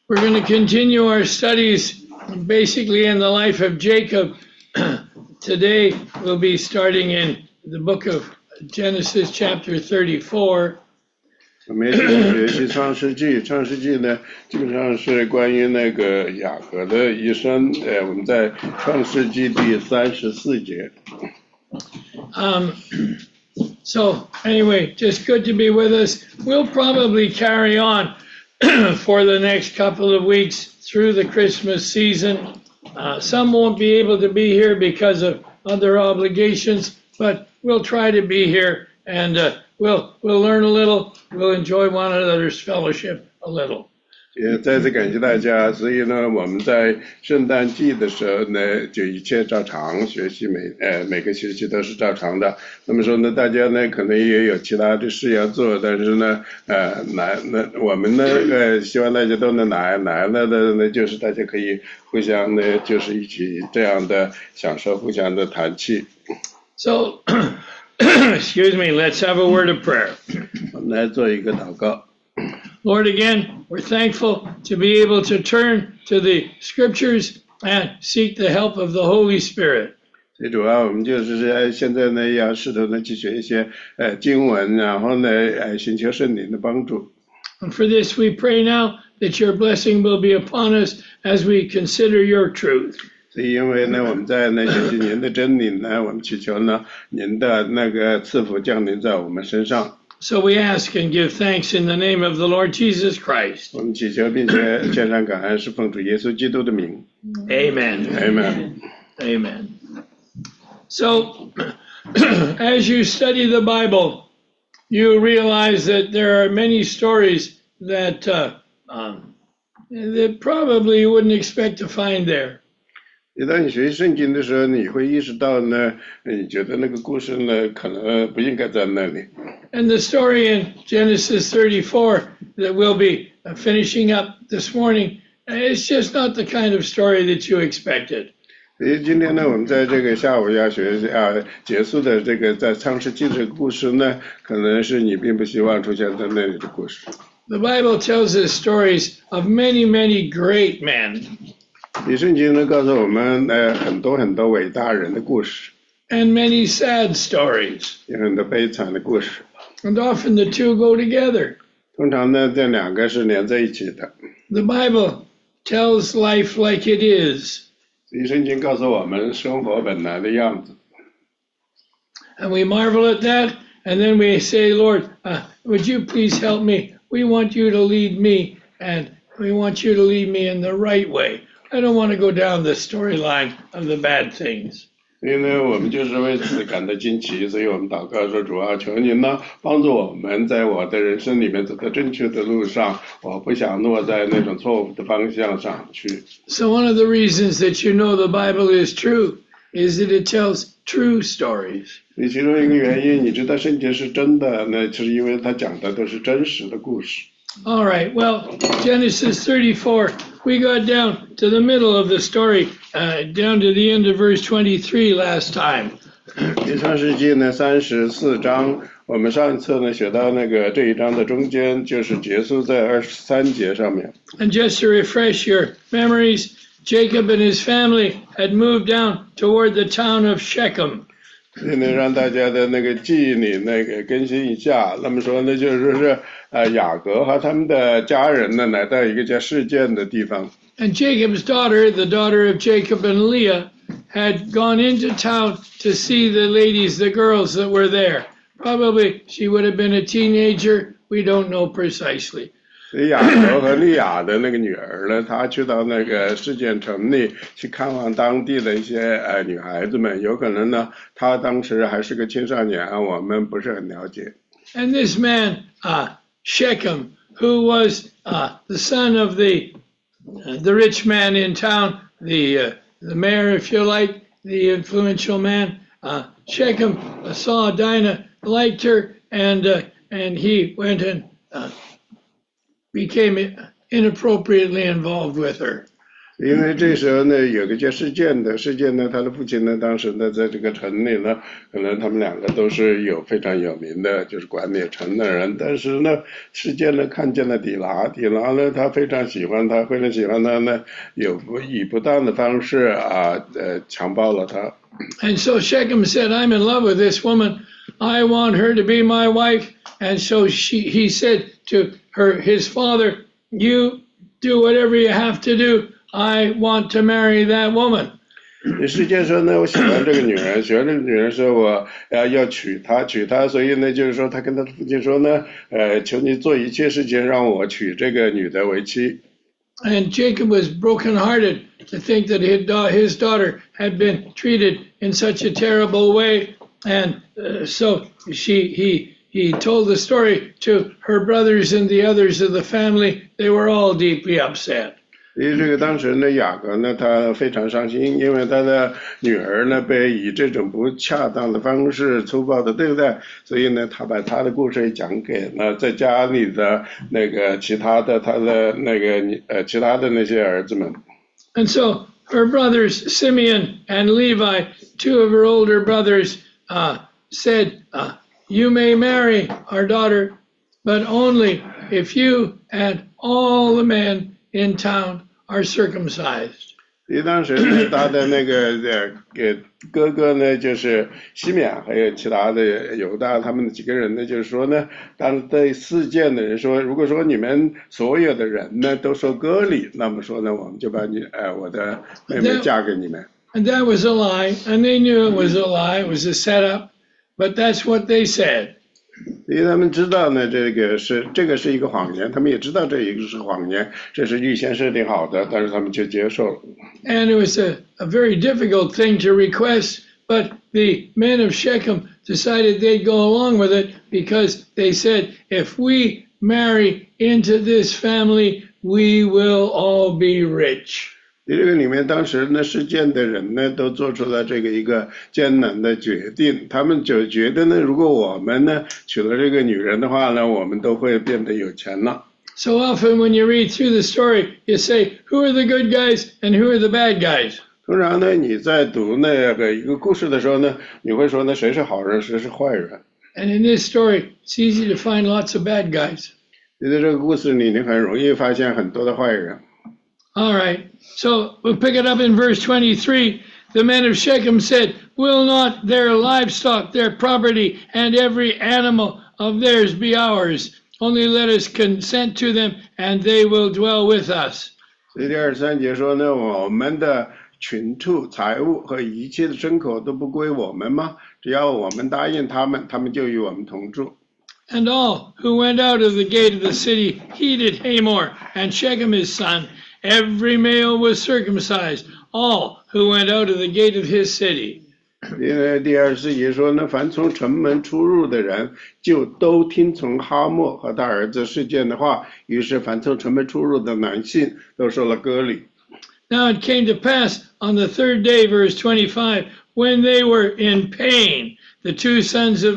We're going to continue our studies basically in the life of Jacob. Today we'll be starting in the book of Genesis chapter 34. 我们继续学习创世纪，创世纪呢，基本上是关于那个雅各的一生。我们在创世纪第34节。 So anyway, just good to be with us. We'll probably carry on for the next couple of weeks through the Christmas season. Some won't be able to be here because of other obligations, but we'll try to be here and we'll learn a little. We'll enjoy one another's fellowship a little. 也再次感谢大家。所以呢，我们在圣诞季的时候呢，就一切照常学习，每个学期都是照常的。那么说呢，大家呢可能也有其他的事要做，但是呢，我们呢希望大家都能来了的呢，就是大家可以互相呢，就是一起这样的享受互相的团契。 So, excuse me, let's have a word of prayer. 我们来做一个祷告。 Lord, again, we're thankful to be able to turn to the scriptures and seek the help of the Holy Spirit. 最主要我们就是现在呢要试图呢去学一些经文，然后呢寻求圣灵的帮助。 And for this we pray now that your blessing will be upon us as we consider your truth. 所以因为呢我们在呢学习您的真理呢，我们祈求呢您的那个赐福降临在我们身上。 So we ask and give thanks in the name of the Lord Jesus Christ. 我们祈求并且献上感恩，是奉主耶稣基督的名。 Amen. Amen. Amen. So, as you study the Bible, you realize that there are many stories that that probably you wouldn't expect to find there. 当你学习圣经的时候，你会意识到呢，你觉得那个故事呢，可能不应该在那里。 And the story in Genesis 34 that we'll be finishing up this morning, it's just not the kind of story that you expected. 所以今天呢，我们在这个下午要结束的这个在创世纪这个故事呢，可能是你并不希望出现在那里的故事。 The Bible tells us stories of many, many great men. 圣经呢告诉我们很多伟大人的故事。 And many sad stories. 有很多悲惨的故事。 And often the two go together. 通常呢，这两个是连在一起的。 The Bible tells life like it is. 圣经告诉我们生活本来的样子。 And we marvel at that, and then we say, Lord, would you please help me? We want you to lead me, and we want you to lead me in the right way. I don't want to go down the storyline of the bad things. 所以呢，我们就是为此感到惊奇，所以我们祷告说，主啊，求您呢帮助我们在我的人生里面走在正确的路上，我不想落在那种错误的方向上去。 So one of the reasons that you know the Bible is true is that it tells true stories. 其中一个原因，你知道圣经是真的，那是因为它讲的都是真实的故事。 All right, well, Genesis 34, we got down to the middle of the story, down to the end of verse 23 last time. 创世纪呢34章，我们上一次呢学到那个这一章的中间，就是结束在23节上面。 And just to refresh your memories, Jacob and his family had moved down toward the town of Shechem. 所以呢，让大家的那个记忆里那个更新一下。那么说呢，就是雅各和他们的家人呢，来到一个叫示剑的地方。 And Jacob's daughter, the daughter of Jacob and Leah, had gone into town to see the ladies, the girls that were there. Probably she would have been a teenager. We don't know precisely. 所以雅各和利亚的那个女儿呢，她去到那个示剑城里去看望当地的一些女孩子们，有可能呢，她当时还是个青少年，我们不是很了解。 And this man, Shechem, who was the son of the rich man in town, the mayor, if you like, the influential man, Shechem saw Dinah, liked her, and he went and became inappropriately involved with her. 因为这时候呢，有个叫事件呢，他的父亲呢，当时呢，在这个城里呢，可能他们两个都是非常有名的，就是管理城的人。但是呢，事件呢看见了底拉呢，他非常喜欢他，呢，以不当的方式强暴了他。 And so Shechem said, I'm in love with this woman. I want her to be my wife. And so he said to his father, you do whatever you have to do. I want to marry that woman. 事件说呢，我喜欢这个女人，说我要娶她，所以呢，就是说他跟他的父亲说呢，求你做一切事情让我娶这个女的为妻。 And Jacob was brokenhearted to think that his daughter had been treated in such a terrible way. And so he told the story to her brothers and the others of the family. They were all deeply upset. 因为这个当时呢，雅各呢，他非常伤心，因为他的女儿呢被以这种不恰当的方式粗暴的对待，所以呢，他把他的故事讲给了在家里的那个其他的那些儿子们。 And so her brothers Simeon and Levi, two of her older brothers, said, "You may marry our daughter, but only if you and all the men in town are circumcised." 因为当时呢，他的那个哥哥呢，就是西缅，还有其他的犹大，他们几个人呢，就是说呢，当对事件的人说，如果说你们所有的人呢都受割礼，那么说呢，我们就把我的妹妹嫁给你们。 And that was a lie, and they knew it was a lie. It was a setup, but that's what they said. 因为他们知道呢，这个是一个谎言，他们也知道这一个是谎言，这是预先设定好的，但是他们就接受了。 And it was a very difficult thing to request, but the men of Shechem decided they'd go along with it because they said, if we marry into this family, we will all be rich. 这个里面当时呢，事件的人呢都做出了这个一个艰难的决定，他们就觉得呢，如果我们呢娶了这个女人的话呢，我们都会变得有钱了。 So often when you read through the story, you say, who are the good guys and who are the bad guys? 通常呢，你在读那个一个故事的时候呢，你会说呢，谁是好人，谁是坏人。 And in this story, it's easy to find lots of bad guys. 在这个故事里，你很容易发现很多的坏人。 All right, so we'll pick it up in verse 23. The men of Shechem said, will not their livestock, their property, and every animal of theirs be ours? Only let us consent to them, and they will dwell with us. 所以第23节说呢，我们的群畜、财物和一切的牲口都不归我们吗？只要我们答应他们，他们就与我们同住。 And all who went out of the gate of the city heeded Hamor and Shechem his son. Every male was circumcised, all who went out of the gate of his city. 因为第24节说呢，凡从城门出入的人，就都听从哈莫和他儿子事件的话，于是凡从城门出入的男性都受了割礼。 Now it came to pass on the third day, verse 25, when they were in pain, the two sons of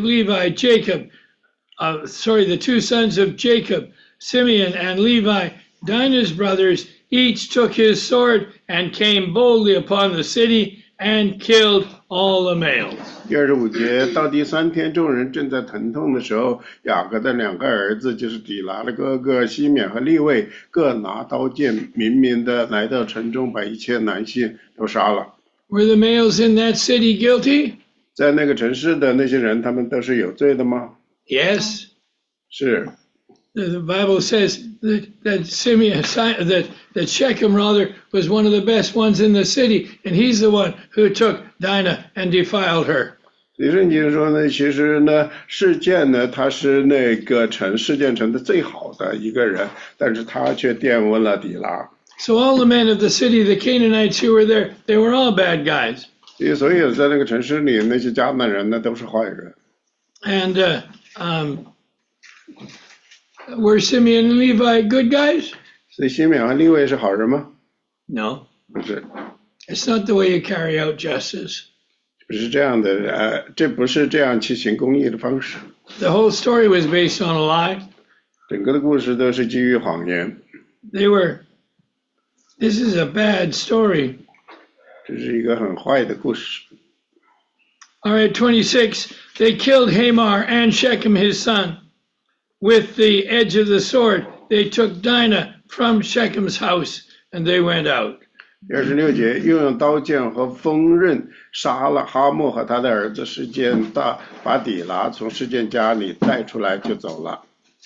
Jacob, Simeon and Levi, Dinah's brothers, each took his sword and came boldly upon the city and killed all the males. 第25节到第3天，众人正在疼痛的时候，雅各的2个儿子，就是底拿的哥哥西缅和利未，各拿刀剑，明明的来到城中，把一切男性都杀了。 Were the males in that city guilty? 在那个城市的那些人，他们都是有罪的吗？ Yes. 是。 The Bible says that Shechem was one of the best ones in the city, and he's the one who took Dinah and defiled her. 圣经说呢，其实呢，事件呢，他是那个事件城的最好的一个人，但是他却玷污了底拉。 So all the men of the city, the Canaanites who were there, they were all bad guys. 所有在那个城市里那些迦南人呢，都是坏人。 And were Simeon and Levi good guys? 所以西缅和利未是好人吗？ No. 不是。 It's not the way you carry out justice. 不是这样的，这不是这样去行公义的方式。 The whole story was based on a lie. 整个的故事都是基于谎言。 They were This is a bad story. 这是一个很坏的故事。 All right, 26. They killed Hamor and Shechem his son. With the edge of the sword, they took Dinah from Shechem's house, and they went out. 26节，又用刀剑和锋刃杀了哈莫和他的儿子示剑，把底拿从示剑家里带出来就走了。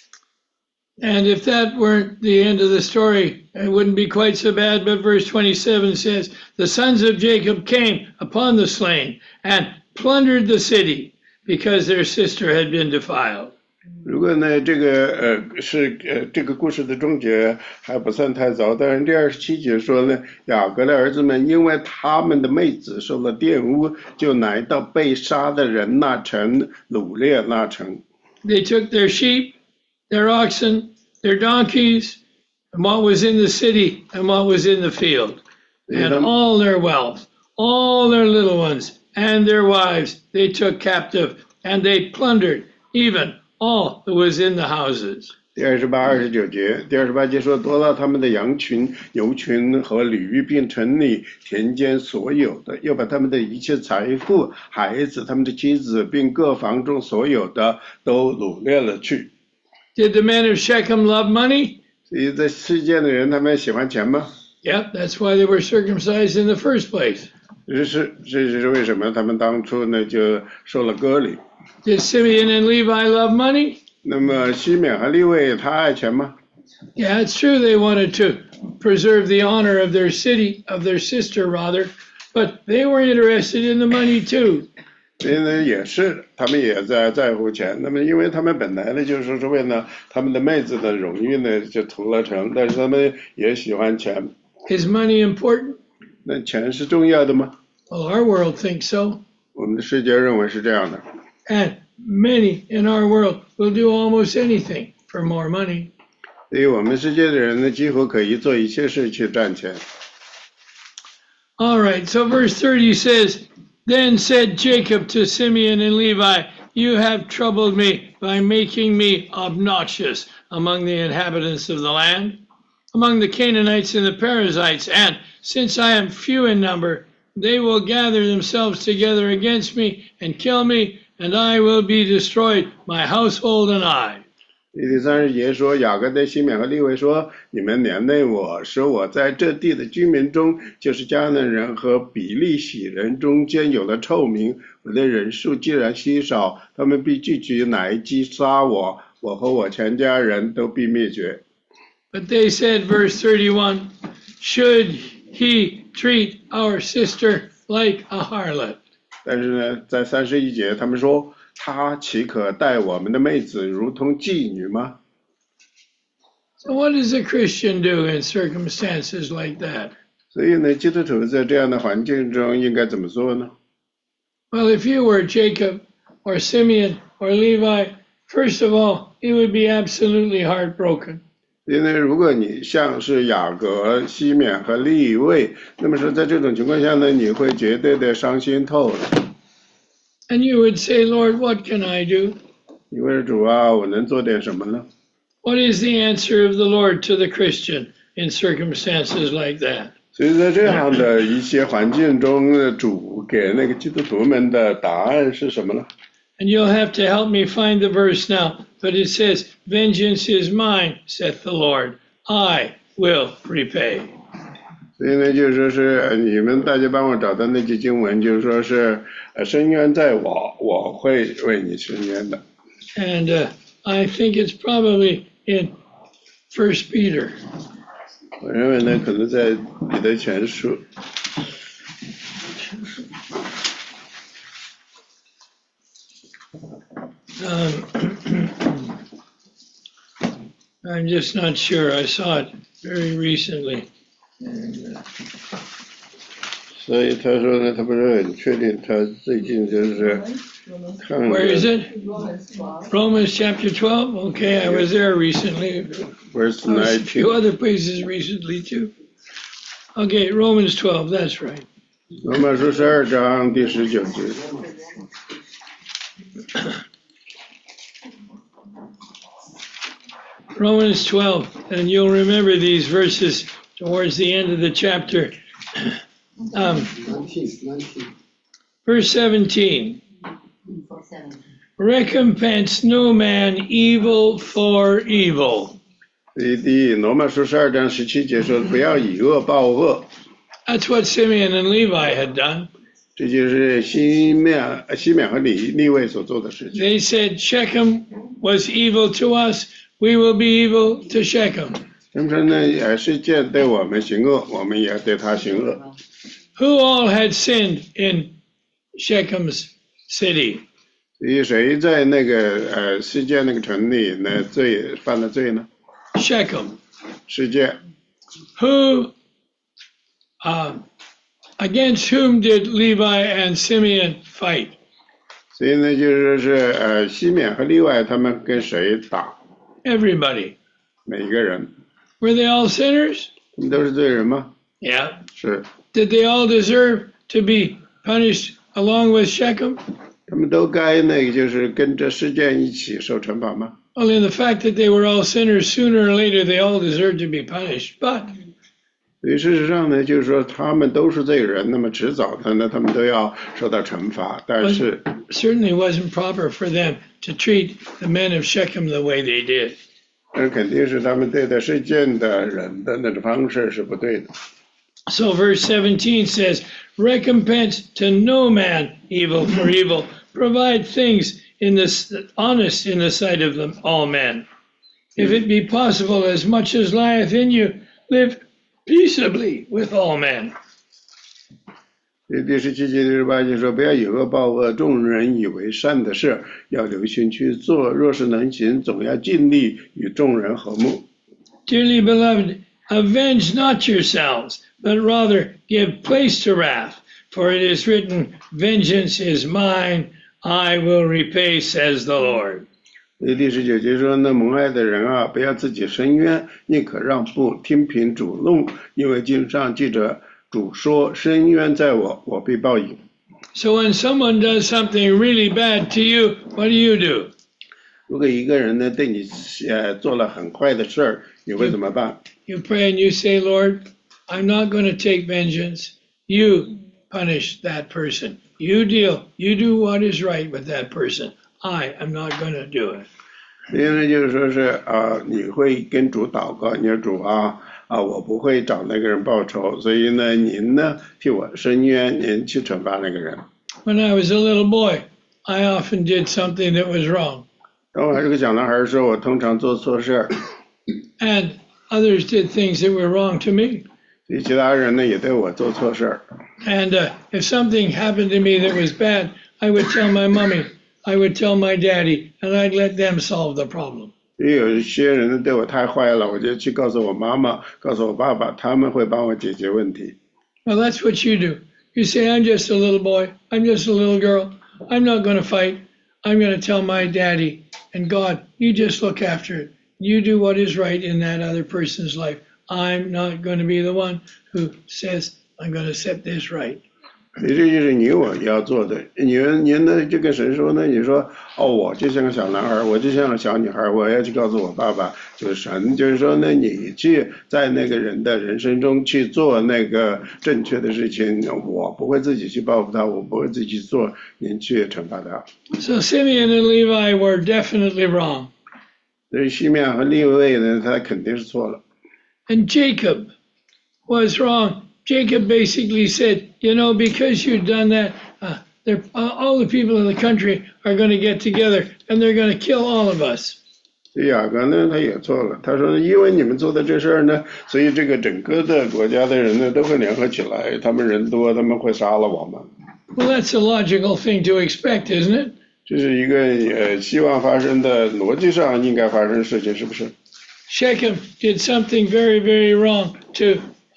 And if that weren't the end of the story, it wouldn't be quite so bad. But verse 27 says, the sons of Jacob came upon the slain and plundered the city because their sister had been defiled. 如果呢，这个这个故事的终结还不算太早，但是第27节说呢，雅各的儿子们因为他们的妹子受了玷污，就来到被杀的人那城，掳掠那城。 They took their sheep, their oxen, their donkeys, and what was in the city and what was in the field, and all their wealth, all their little ones, and their wives they took captive, and they plundered even all that was in the houses. 第28、29节，第28节说夺了他们的羊群、牛群和驴，并城里田间所有的，又把他们的一切财富、孩子、他们的妻子，并各房中所有的都掳掠了去。 Did the men of Shechem love money? 所以在世界的人，他们喜欢钱吗？ Yep, that's why they were circumcised in the first place. 这是为什么他们当初呢就受了割礼？ Did Simeon and Levi love money? 那么西缅和利未他爱钱吗？ Yeah, it's true they wanted to preserve the honor of their city, of their sister rather, but they were interested in the money too. 因为也是，他们也在乎钱。那么，因为他们本来呢，就是说是为了他们的妹子的荣誉呢，就图了成。但是他们也喜欢钱。 Is money important? 那钱是重要的吗？ Well, our world thinks so. 我们的世界认为是这样的。 And many in our world will do almost anything for more money. 所以我们世界的人呢，几乎可以做一切事去赚钱。 All right, so verse 30 says, Then said Jacob to Simeon and Levi, You have troubled me by making me obnoxious among the inhabitants of the land, among the Canaanites and the Perizzites, and since I am few in number, they will gather themselves together against me and kill me, and I will be destroyed, my household and I. 第30节说，雅各对西缅和利未说：“你们连累我，使我在这地的居民中，就是迦南人和比利洗人中间有了臭名。我的人数既然稀少，他们必聚集来击杀我，我和我全家人都必灭绝。” But they said, verse 31, Should he treat our sister like a harlot? 但是呢，在31节，他们说。他岂可待我们的妹子如同妓女吗？ So what does a Christian do in circumstances like that? 所以呢，基督徒在这样的环境中应该怎么做呢？ Well, if you were Jacob or Simeon or Levi, first of all, you would be absolutely heartbroken. 因为如果你像是雅各、西缅和利未，那么说在这种情况下呢，你会绝对的伤心透了。 And you would say, Lord, what can I do? 你问主啊，我能做点什么呢？ What is the answer of the Lord to the Christian in circumstances like that? 所以在这样的一些环境中，主给那个基督徒们的答案是什么呢？ And you'll have to help me find the verse now, but it says, Vengeance is mine, saith the Lord, I will repay. 所以呢，就是说是你们大家帮我找到那句经文，就是说是伸冤在我，我会为你伸冤的。 And I think it's probably in 1 Peter. 我认为呢，可能在彼得前书。 I'm just not sure. I saw it very recently. 所以他说呢，他不是很确定，他最近就是看。 Where is it? Romans chapter 12? Okay, I was there recently. Verse I was a 19. few other places recently too. Okay, Romans 12, that's right. 罗马书12章第19节。 Romans 12, and you'll remember these verses towards the end of the chapter. 19. Verse 17. 17. Recompense no man evil for evil. 第罗马书12章17节说，不要以恶报恶， That's what Simeon and Levi had done. 这就是西面和利未所做的事情。 They said Shechem was evil to us, we will be evil to Shechem. 他们说呢，世界对我们行恶，我们也对他行恶。 Who all had sinned in Shechem's city? 所以谁在那个世界那个城里呢犯了罪呢？ Shechem. 世界。 Who, against whom did Levi and Simeon fight? 所以呢，就是西缅和利外他们跟谁打？ Everybody. 每一个人， Were they all sinners? 他们都是罪人吗？ Yeah. 是， Did they all deserve to be punished along with Shechem? 他们都该那个就是跟着事件一起受惩罚吗？ Well, in the fact that they were all sinners, sooner or later they all deserved to be punished. But 所以事实上呢，就是说他们都是罪人，那么迟早的呢，他们都要受到惩罚。但是 certainly wasn't proper for them to treat the men of Shechem the way they did. 那肯定是他们对待事件的人的那种方式是不对的。 So verse 17 says, recompense to no man evil for evil. Provide things honest in the sight of them, all men. If it be possible, as much as lieth in you, live peaceably with all men. 所以第17节、第18节说，不要以恶报恶，众人以为善的事，要留心去做。若是能行，总要尽力与众人和睦。 Dearly beloved, avenge not yourselves, but rather give place to wrath. For it is written, vengeance is mine, I will repay, says the Lord. 所以第19节说，那蒙爱的人啊，不要自己伸冤，宁可让步，听凭主怒，因为经上记着主说，伸冤在我，我必报应。 So when someone does something really bad to you, what do? 如果一个人呢对你做了很坏的事儿，你会怎么办？ You pray and you say, Lord, I'm not going to take vengeance. You punish that person. You do what is right with that person. I am not going to do it. 所以呢，就是说是你会跟主祷告，你说主我不会找那个人报仇，所以呢，您呢替我伸冤，您去惩罚那个人。 When I was a little boy, I often did something that was wrong. 当我还是个小男孩的时候，我通常做错事儿， And others did things that were wrong to me. 所以其他人呢也对我做错事儿。 And if something happened to me that was bad, I would tell my mommy, I would tell my daddy, and I'd let them solve the problem. 所以有一些人呢对我太坏了，我就去告诉我妈妈，告诉我爸爸，他们会帮我解决问题。 Well, that's what you do. You say, I'm just a little boy. I'm just a little girl. I'm not going to fight. I'm going to tell my daddy. And God, you just look after it. You do what is right in that other person's life. I'm not going to be the one who says, I'm going to set this right. 所以这就是你我要做的。您呢就跟神说呢，你说我就像个小男孩，我就像个小女孩，我要去告诉我爸爸，就是神，就是说呢，你去在那个人的人生中去做那个正确的事情，我不会自己去报复他，我不会自己去做，您去惩罚他。 So Simeon and Levi were definitely wrong. 所以西面和利未呢，他肯定是错了。 And Jacob was wrong. Jacob basically said, because you've done that, all the people in the country are going to get together and they're going to kill all of us. 雅各呢，他也错了。他说，因为你们做的这事儿呢，所以这个整个的国家的人呢都会联合起来，他们人多，他们会杀了我们。 Well, that's a logical thing to expect, isn't it? 这是一个希望发生的逻辑上应该发生的事情，是不是？ Shechem did something very, very wrong to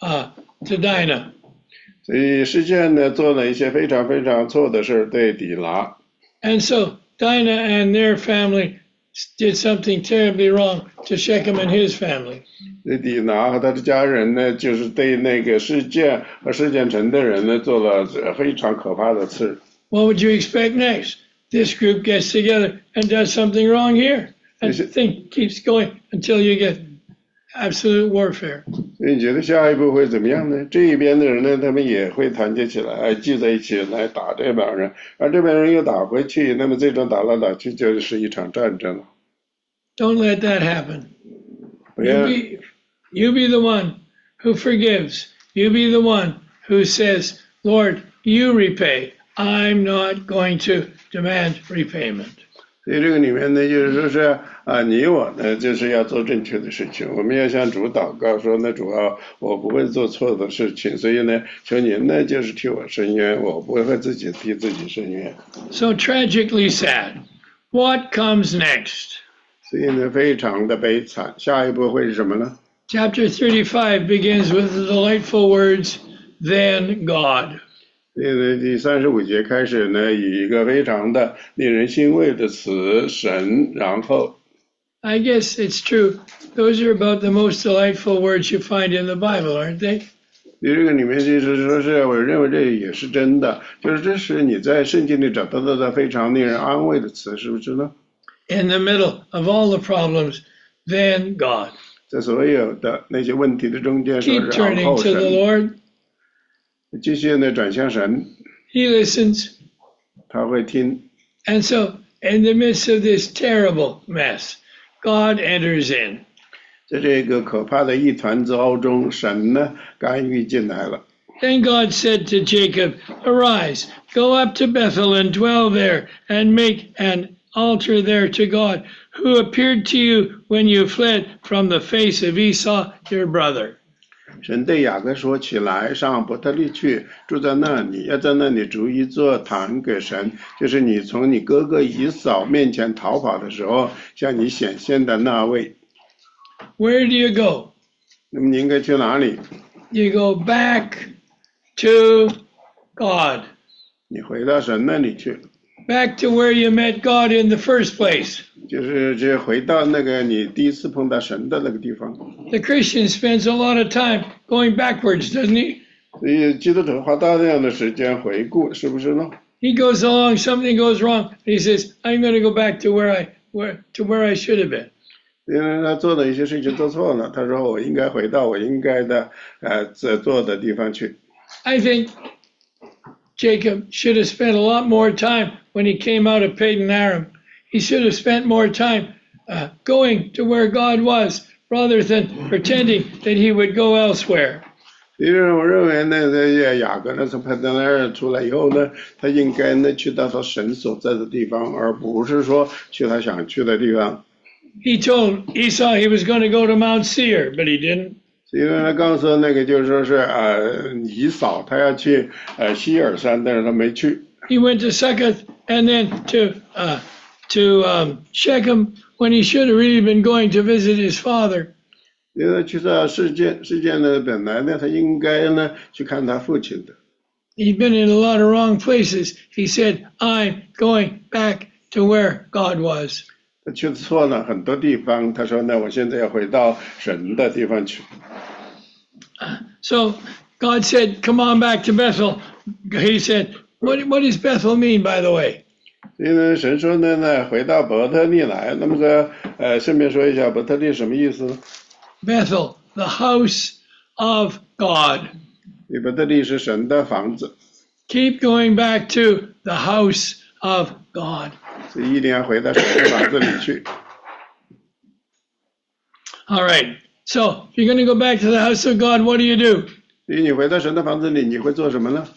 Dinah. 所以事件呢做了一些非常非常错的事，对底拿。 And so Dinah and their family did something terribly wrong to Shechem and his family. 对底拿和他的家人呢，就是对那个事件和事件城的人呢，做了非常可怕的事。 What would you expect next? This group gets together and does something wrong here. And the thing keeps going until you get absolute warfare. 所以你觉得下一步会怎么样呢？这一边的人呢，他们也会团结起来，聚在一起来打这帮人，而这边人又打回去，那么这种打来打去就是一场战争了。 Don't let that happen. 不要 You be the one who forgives. You be the one who says, Lord, you repay. I'm not going to demand repayment. 所以这个里面呢，就是说是你我呢，就是要做正确的事情。我们要向主祷告说，那主啊，我不会做错的事情，所以呢，求您呢，就是替我伸冤，我不会自己替自己伸冤。 So tragically sad. What comes next? 所以呢，非常的悲惨。下一步会是什么呢？ Chapter 35 begins with the delightful words, then God. 所以呢，第35节开始呢，以一个非常的令人欣慰的词神，然后 I guess it's true. Those are about the most delightful words you find in the Bible, aren't they? 这个里面就是说是，我认为这也是真的，就是这是你在圣经里找到的非常令人安慰的词，是不是呢？ In the middle of all the problems, then God. 在所有的那些问题的中间，说 Keep 是然 turning 后 to the 神， Lord. 继续呢转向神， He listens. 他会听。 And so, in the midst of this terrible mess, God enters in. 在这个可怕的一团糟中，神呢干预进来了。 Then God said to Jacob, Arise, go up to Bethel and dwell there, and make an altar there to God, who appeared to you when you fled from the face of Esau, your brother. 神对雅各说：“起来，上伯特利去，住在那里，要在那里筑一座坛给神，就是你从你哥哥以扫面前逃跑的时候，向你显现的那位。 Where do you go? 那么你应该去哪里？ You go back to God, 你回到神那里去， back to where you met God in the first place. 就是回到那个你第一次碰到神的那个地方。 The Christian spends a lot of time going backwards, doesn't he? 所以基督徒花大量的时间回顾，是不是呢？ He goes along, something goes wrong, and he says, I'm going to go back to where I should have been. 因为他做的一些事情做错了，他说我应该回到我应该的做的地方去。 I think Jacob should have spent a lot more time when he came out of Padan Aram. He should have spent more time going to where God was rather than pretending that he would go elsewhere. 因为我认为呢，这雅各呢从派德那儿出来以后呢，他应该呢去到他神所在的地方，而不是说去他想去的地方。 He told Esau he was going to go to Mount Seir, but he didn't. 因为他告诉那个就是说是以扫他要去希尔山，但是他没去。 He went to Succoth and then to Shechem when he should have really been going to visit his father. 因为他去到事件呢，本来呢他应该呢去看他父亲的。 He'd been in a lot of wrong places. He said, I'm going back to where God was. 他去错了很多地方，他说呢，我现在要回到神的地方去。 So God said, come on back to Bethel. He said, what does Bethel mean, by the way? 所以呢，神说呢，回到伯特利来。那么说，顺便说一下，伯特利什么意思呢？ Bethel, the house of God. 伯特利是神的房子， Keep going back to the house of God. 所以一定要回到神的房子里去。 All right. So if you're going to go back to the house of God, what do? 所以你回到神的房子里，你会做什么呢？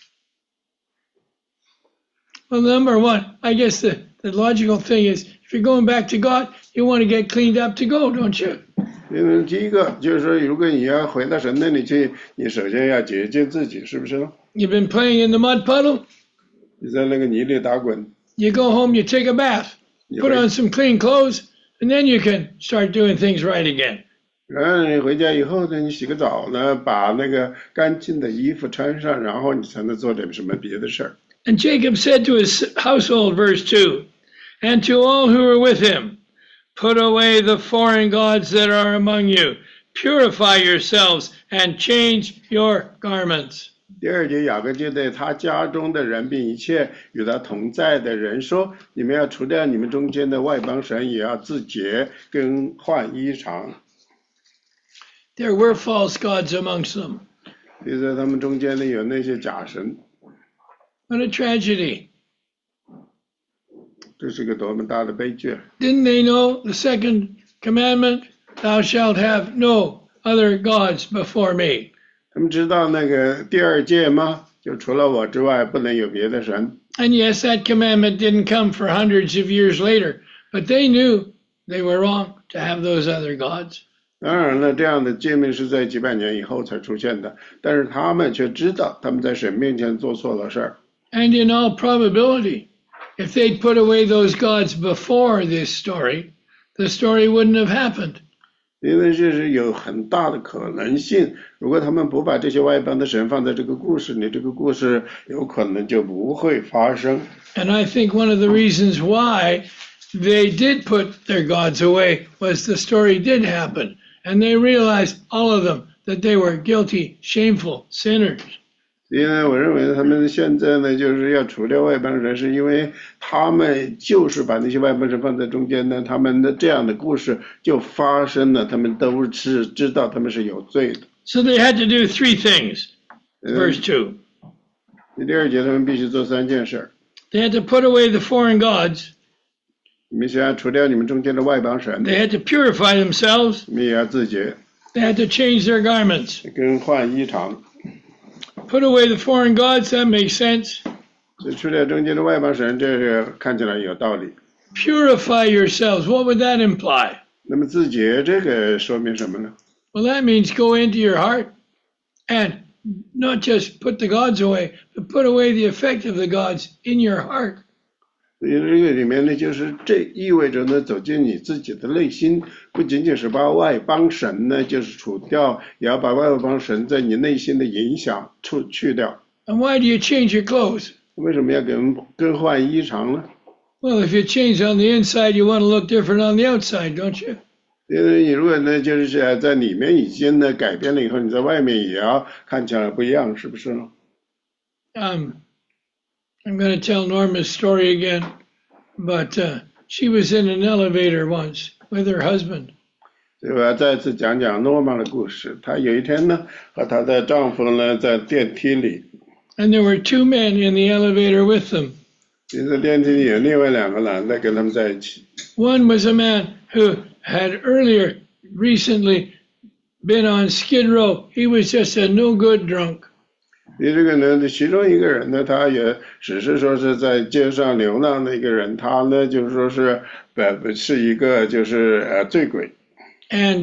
Well, number one, I guess the logical thing is if you're going back to God, you want to get cleaned up to go, don't you? 因为第一个就是说，如果你要回到神那里去，你首先要洁净自己，是不是呢？ You've been playing in the mud puddle. 你在那个泥里打滚， You go home, you take a bath, put on some clean clothes, and then you can start doing things right again. 然后你回家以后呢，你洗个澡呢，把那个干净的衣服穿上，然后你才能做点什么别的事儿。 And Jacob said to his household, verse 2, and to all who were with him, put away the foreign gods that are among you, purify yourselves, and change your garments. 第二节，雅各就对他家中的人并一切与他同在的人说：“你们要除掉你们中间的外邦神，也要自洁，更换衣裳。” there were false gods amongst them. 所以在他们中间呢有那些假神， What a tragedy. 这是个多么大的悲剧。 Didn't they know the second commandment? Thou shalt have no other gods before me. 他们知道那个第二诫吗？就除了我之外，不能有别的神。 And yes, that commandment didn't come for hundreds of years later, but they knew they were wrong to have those other gods. 当然了，这样的诫命是在几百年以后才出现的，但是他们却知道他们在神面前做错了事儿。 And in all probability, if they'd put away those gods before this story, the story wouldn't have happened. 因为这是有很大的可能性，如果他们不把这些外邦的神放在这个故事里，这个故事有可能就不会发生。 And I think one of the reasons why they did put their gods away was the story did happen. And they realized, all of them, that they were guilty, shameful sinners. 因为我认为他们现在呢，就是要除掉外邦人，是因为他们就是把那些外邦人放在中间呢，他们的这样的故事就发生了，他们都是知道他们是有罪的。 So they had to do three things. Verse 2. 第二节他们必须做3件事。 They had to put away the foreign gods. 你们先要除掉你们中间的外邦神， They had to purify themselves. 你们也要自洁， They had to change their garments. 更换衣裳。 Put away the foreign gods, that makes sense. 所以除掉中间的外邦神，这个看起来有道理。 Purify yourselves. What would that imply? 那么自洁这个说明什么呢？ Well, that means go into your heart and not just put the gods away, but put away the effect of the gods in your heart. 所以这个里面呢，就是这意味着呢，走进你自己的内心，不仅仅是把外邦神呢，就是除掉，也要把外邦神在你内心的影响去掉。 And why do you change your clothes? 为什么要更换衣裳呢？ Well, if you change on the inside, you want to look different on the outside, don't you? 因为你如果呢，就是在里面已经呢改变了以后，你在外面也要看起来不一样，是不是呢？ I'm going to tell Norma's story again, but she was in an elevator once with her husband. 所以我要再次讲讲诺玛的故事。她有一天呢，和她的丈夫呢在电梯里， And there were two men in the elevator with them. 在电梯里有另外2个男的跟他们在一起。 One was a man who had recently been on Skid Row. He was just a no good drunk. 这个呢，其中一个人呢，他也只是说是在街上流浪的一个人，他呢就是说是是一个就是醉鬼。 And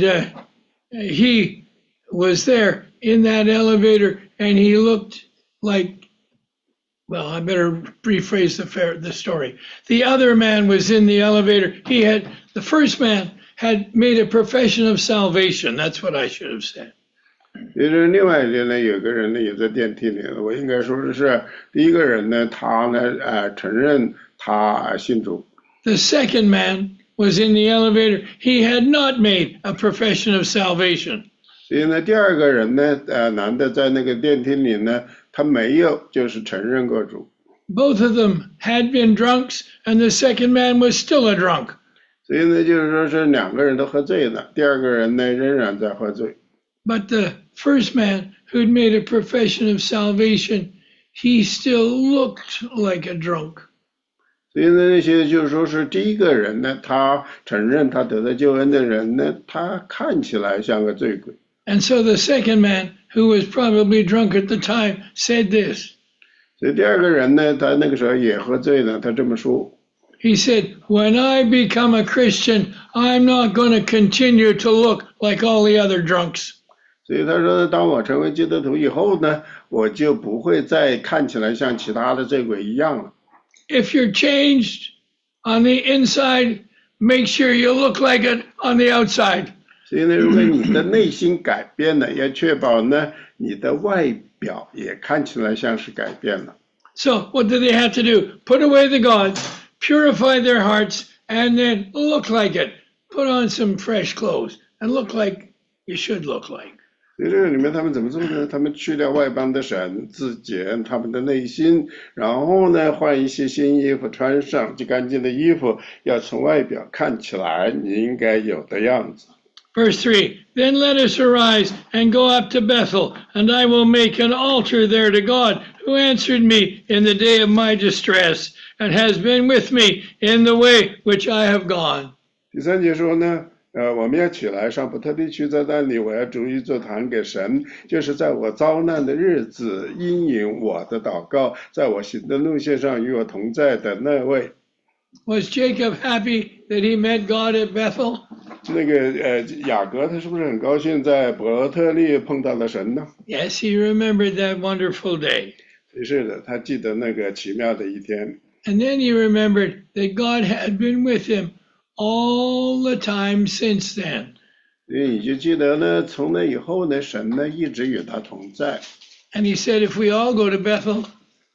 he was there in that elevator, and he looked like, well, I better rephrase the story. The other man was in the elevator. The first man had made a profession of salvation. That's what I should have said. 就是另外一个呢，有个人呢也在电梯里，我应该说的是第一个人呢，他呢承认他信主。 The second man was in the elevator. He had not made a profession of salvation. 所以呢，第二个人呢，男的在那个电梯里呢，他没有就是承认过主。 Both of them had been drunks, and the second man was still a drunk. 所以呢，就是说是2个人都喝醉了，第二个人呢仍然在喝醉。 But the first man who'd made a profession of salvation, he still looked like a drunk. 所以呢，那些就是说是第一个人呢，他承认他得到救恩的人呢，他看起来像个醉鬼。 And so the second man, who was probably drunk at the time, said this. 所以第二个人呢，他那个时候也喝醉了，他这么说。 He said, when I become a Christian, I'm not going to continue to look like all the other drunks. 所以他说，当我成为基督徒以后呢，我就不会再看起来像其他的醉鬼一样了。 If you're changed on the inside, make sure you look like it on the outside. 所以呢，如果你的内心改变了，要确保呢，你的外表也看起来像是改变了。 So what do they have to do? Put away the gods, purify their hearts, and then look like it. Put on some fresh clothes and look like you should look like. 所以这个里面他们怎么做呢？他们去掉外邦的神，自洁他们的内心，然后呢，换一些新衣服穿上，就干净的衣服，要从外表看起来你应该有的样子。 Verse 3, Then let us arise and go up to Bethel, and I will make an altar there to God, who answered me in the day of my distress, and has been with me in the way which I have gone. 第3节说呢，我们要起来上伯特利去，在那里我要筑一座坛给神，就是在我遭难的日子应允我的祷告，在我行的路线上与我同在的那位。 Was Jacob happy that he met God at Bethel? 那个雅各他是不是很高兴在伯特利碰到了神呢？ Yes, he remembered that wonderful day. 是的，他记得那个奇妙的一天。 And then he remembered that God had been with him all the time since then. 你就记得呢，从那以后呢，神呢一直与他同在。 And he said, if we all go to Bethel,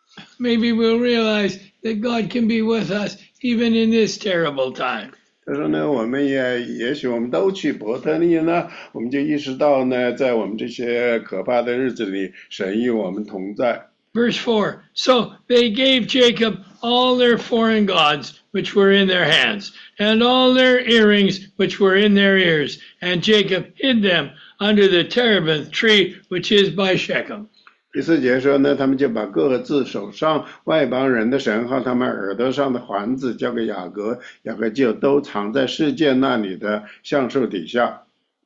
maybe we'll realize that God can be with us even in this terrible time. 他说呢，我们也许我们都去伯特利呢，我们就意识到呢，在我们这些可怕的日子里，神与我们同在。 Verse 4, So they gave Jacob all their foreign gods which were in their hands, and all their earrings which were in their ears, and Jacob hid them under the terebinth tree which is by Shechem. 第4节说呢，他们就把各自手上外邦人的神和他们耳朵上的环子交给雅各，雅各就都藏在世界那里的橡树底下。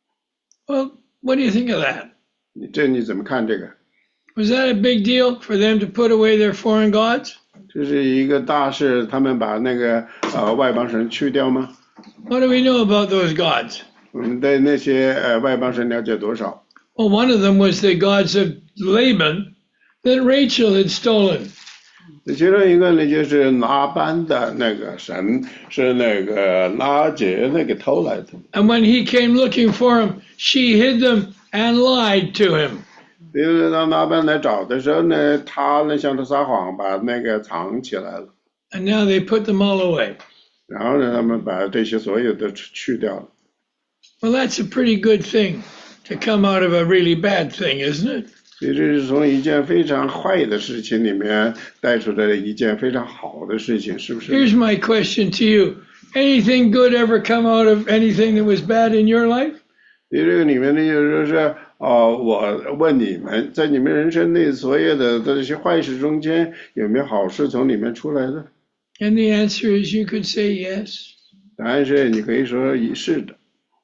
Well, what do you think of that? 你怎么看这个？ Was that a big deal for them to put away their foreign gods? 这是一个大事，他们把那个外邦神去掉吗？ What do we know about those gods? 我们对那些外邦神了解多少？ Well, one of them was the gods of Laban that Rachel had stolen. 其中一个呢，就是拉班的那个神，是那个拉结那个偷来的。 And when he came looking for him, she hid them and lied to him. 因为当拉班来找的时候呢，他呢向他撒谎，把那个藏起来了。 And now they put them all away. 然后呢，他们把这些所有的去掉了。 Well, that's a pretty good thing to come out of a really bad thing, isn't it? 所以这是从一件非常坏的事情里面带出来的一件非常好的事情，是不是？ Here's my question to you. Anything good ever come out of anything that was bad in your life? 这个里面呢，就是说，我问你们，在你们人生内所有的这些坏事中间，有没有好事从里面出来的？ And the answer is you could say yes. 答案是你可以说是的。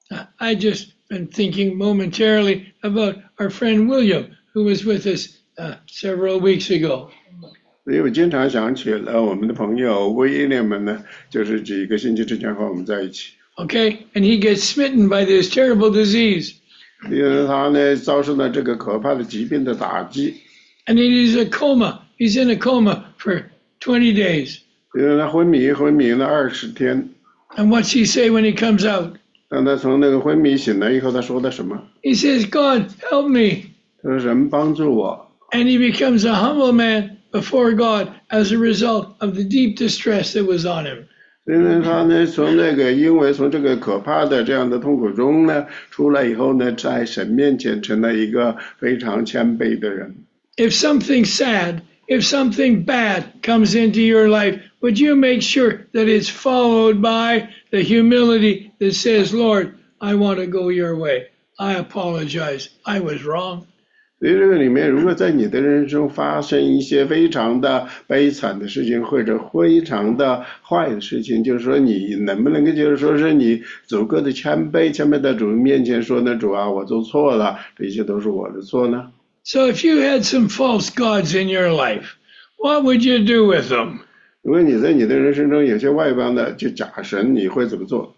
I just been thinking momentarily about our friend William, who was with us several weeks ago. 所以我经常想起了我们的朋友威廉们呢，就是几个星期之前和我们在一起。 Okay, and he gets smitten by this terrible disease. 因为他呢遭受了这个可怕的疾病的打击， And he's a coma. He's in a coma for 20 days. 因为他昏迷了20天。 And what's he say when he comes out? 当他从那个昏迷醒来以后，他说的什么？ He says, God, help me. 他说神帮助我。 And he becomes a humble man before God as a result of the deep distress that was on him. 所以呢，他呢因为从这个可怕的这样的痛苦中呢出来以后呢，在神面前成了一个非常谦卑的人。 If something sad, if something bad comes into your life, would you make sure that it's followed by the humility that says, Lord, I want to go your way. I apologize. I was wrong. 所以这个里面，如果在你的人生中发生一些非常的悲惨的事情，或者非常的坏的事情，就是说你能不能够就是说是你足够的谦卑在主面前说呢，主啊，我做错了，这些都是我的错呢？ So if you had some false gods in your life, what would you do with them? 如果你在你的人生中有些外邦的就假神，你会怎么做？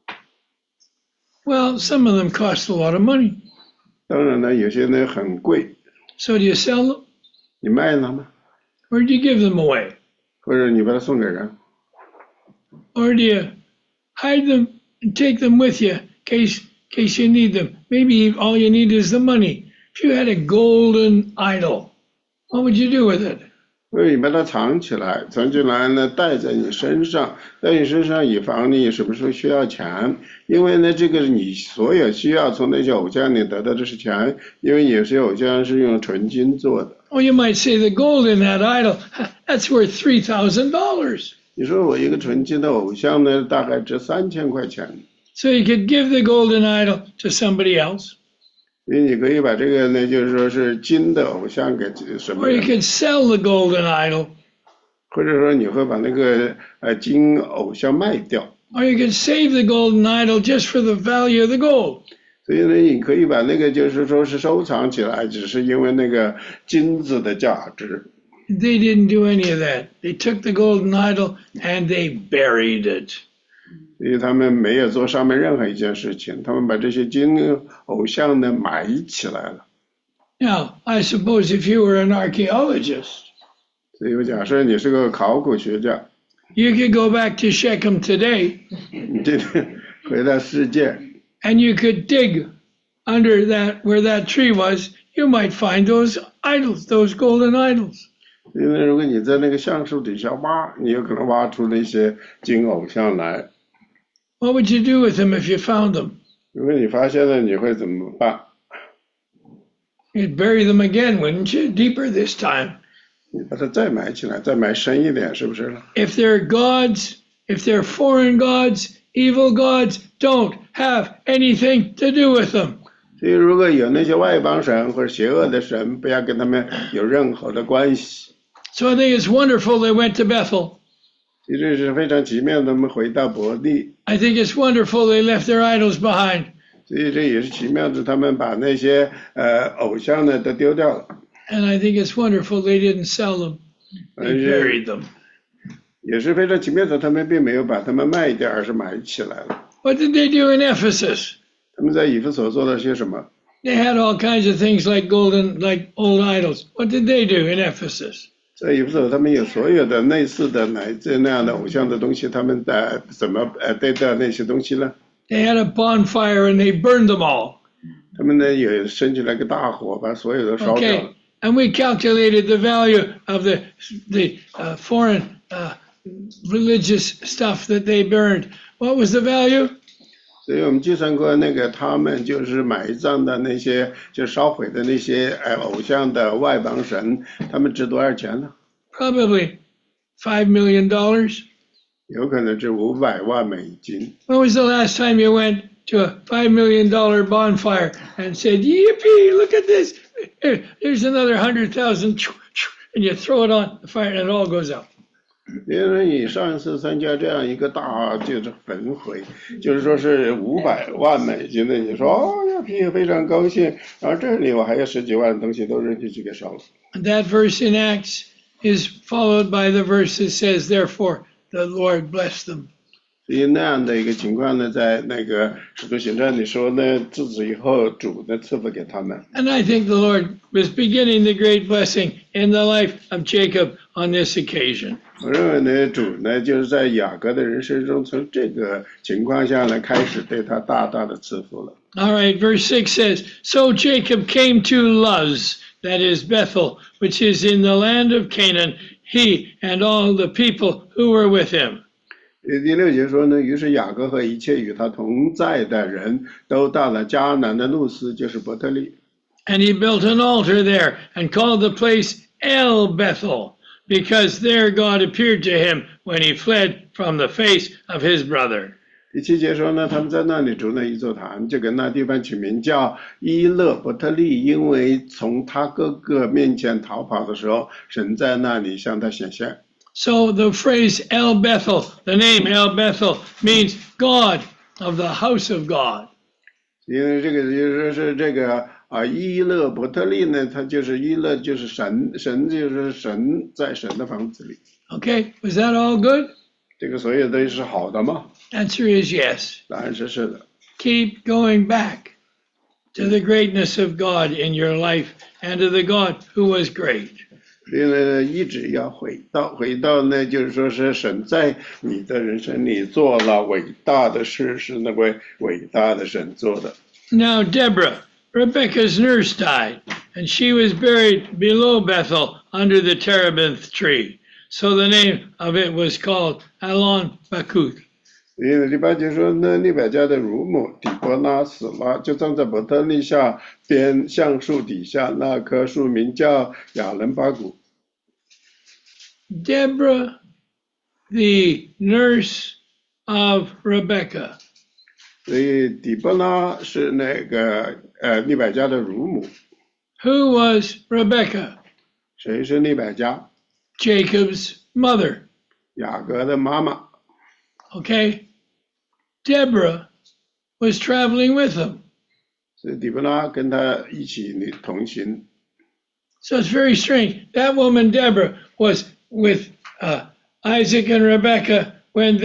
Well, some of them cost a lot of money. 当然呢，有些呢很贵， So do you sell them? 你卖它吗？ Or do you give them away? 或者你把它送给人？ Or do you hide them and take them with you in case you need them? Maybe all you need is the money. If you had a golden idol, what would you do with it? 所以你把它藏起来呢，带在你身上，以防你什么时候需要钱。因为呢，这个你所有需要从那些偶像里得到的是钱，因为有些偶像是用纯金做的。 Oh, you might say the gold in that idol, that's worth $3,000. 你说我一个纯金的偶像呢，大概值3000块钱。 So you could give the golden idol to somebody else, 所以你可以把这个呢，就是说是金的偶像给什么 or you 人， could sell the golden idol, 或者说你会把那个金偶像卖掉。 or you could save the golden idol just for the value of the gold. 所以呢，你可以把那个就是说是收藏起来，只是因为那个金子的价值。 They didn't do any of that. They took the golden idol and they buried it. 所以他们没有做上面任何一件事情，他们把这些金偶像呢埋起来了。 Now, I suppose if you were an archaeologist, 所以我假设你是个考古学家， you could go back to Shechem today 你今天回到世界， and you could dig under that, where that tree was, you might find those idols, those golden idols. 因为如果你在那个橡树底下挖，你有可能挖出那些金偶像来。 What would you do with them if you found them? 如果你发现了，你会怎么办？ You'd bury them again, wouldn't you? Deeper this time. 你把它再埋起来，再埋深一点，是不是？ If they're gods, if they're foreign gods, evil gods, don't have anything to do with them. 所以如果有那些外邦神或者邪恶的神，不要跟他们有任何的关系。 So I think it's wonderful they went to Bethel. 其实是非常奇妙的，他们回到伯利。 I think it's wonderful they left their idols behind. 所以这也是奇妙的，他们把那些偶像呢都丢掉了。 And I think it's wonderful they didn't sell them. They buried them. 也是非常奇妙的，他们并没有把它们卖掉，而是埋起来了。 What did they do in Ephesus? 他们在以弗所做了些什么？ They had all kinds of things like golden, like old idols. What did they do in Ephesus? 在以弗所，他们有所有的类似的乃至那样的偶像的东西，他们怎么对待那些东西呢？ They had a bonfire and they burned them all. 他们呢也升起来个大火，把所有的烧掉了。 Okay, and we calculated the value of the foreign religious stuff that they burned. What was the value? 所以我们计算过，那个他们就是埋葬的那些，就烧毁的那些偶像的外邦神，他们值多少钱呢？ Probably $5 million. 有可能是500万美金。 When was the last time you went to a $5 million bonfire and said, "Yippee! Look at this! Here's another 100,000," and you throw it on the fire and it all goes out. 因为你上一次参加这样一个大就是焚毁，就是说是500万美金的，你说哦呀，非常高兴，然后这里我还有10几万的东西都扔进去给烧了。 And that verse in Acts is followed by the verse that says, "Therefore the Lord bless them." 所以那样的一个情况呢，在那个使徒行传里说呢，自此以后主呢赐福给他们。 And I think the Lord was beginning the great blessing in the life of Jacob on this occasion. 我认为呢，主呢就是在雅各的人生中，从这个情况下呢，开始对他大大的赐福了。 All right, verse 6 says, "So Jacob came to Luz, that is Bethel, which is in the land of Canaan, he and all the people who were with him." 第6节说呢，于是雅各和一切与他同在的人都到了迦南的路斯，就是伯特利。 And he built an altar there and called the place El Bethel, because there God appeared to him when he fled from the face of his brother. 第7节说呢，他们在那里筑了一座坛，就给那地方取名叫伊勒伯特利，因为从他哥哥面前逃跑的时候，神在那里向他显现。 So the phrase El Bethel, the name El Bethel, means God of the house of God. 因为这个就是说是这个伊勒伯特利呢，它就是伊勒就是神，神就是神在神的房子里。 Okay, was that all good? 这个所有都是好的吗？ Answer is yes. 答案是是的。 Keep going back to the greatness of God in your life and to the God who was great. 所以呢，一直要回到呢，就是说是神在你的人生里做了伟大的事，是那位伟大的神做的。 Now Deborah, Rebekah's nurse, died, and she was buried below Bethel under the terebinth tree. So the name of it was called Alon Bakuth. 因为第8节说呢，利百加的乳母底波拉死了，就葬在伯特利下边橡树底下，那棵树名叫亚伦巴谷。 Deborah, the nurse of Rebekah, 所以底波拉是那个利百加的乳母。 Who was Rebecca? 谁是利百加？ Jacob's mother. 雅各的妈妈。 Okay? Deborah was traveling with them. 所以底波拉跟他一起同行。 So it's very strange. That woman, Deborah, was with Isaac and Rebecca when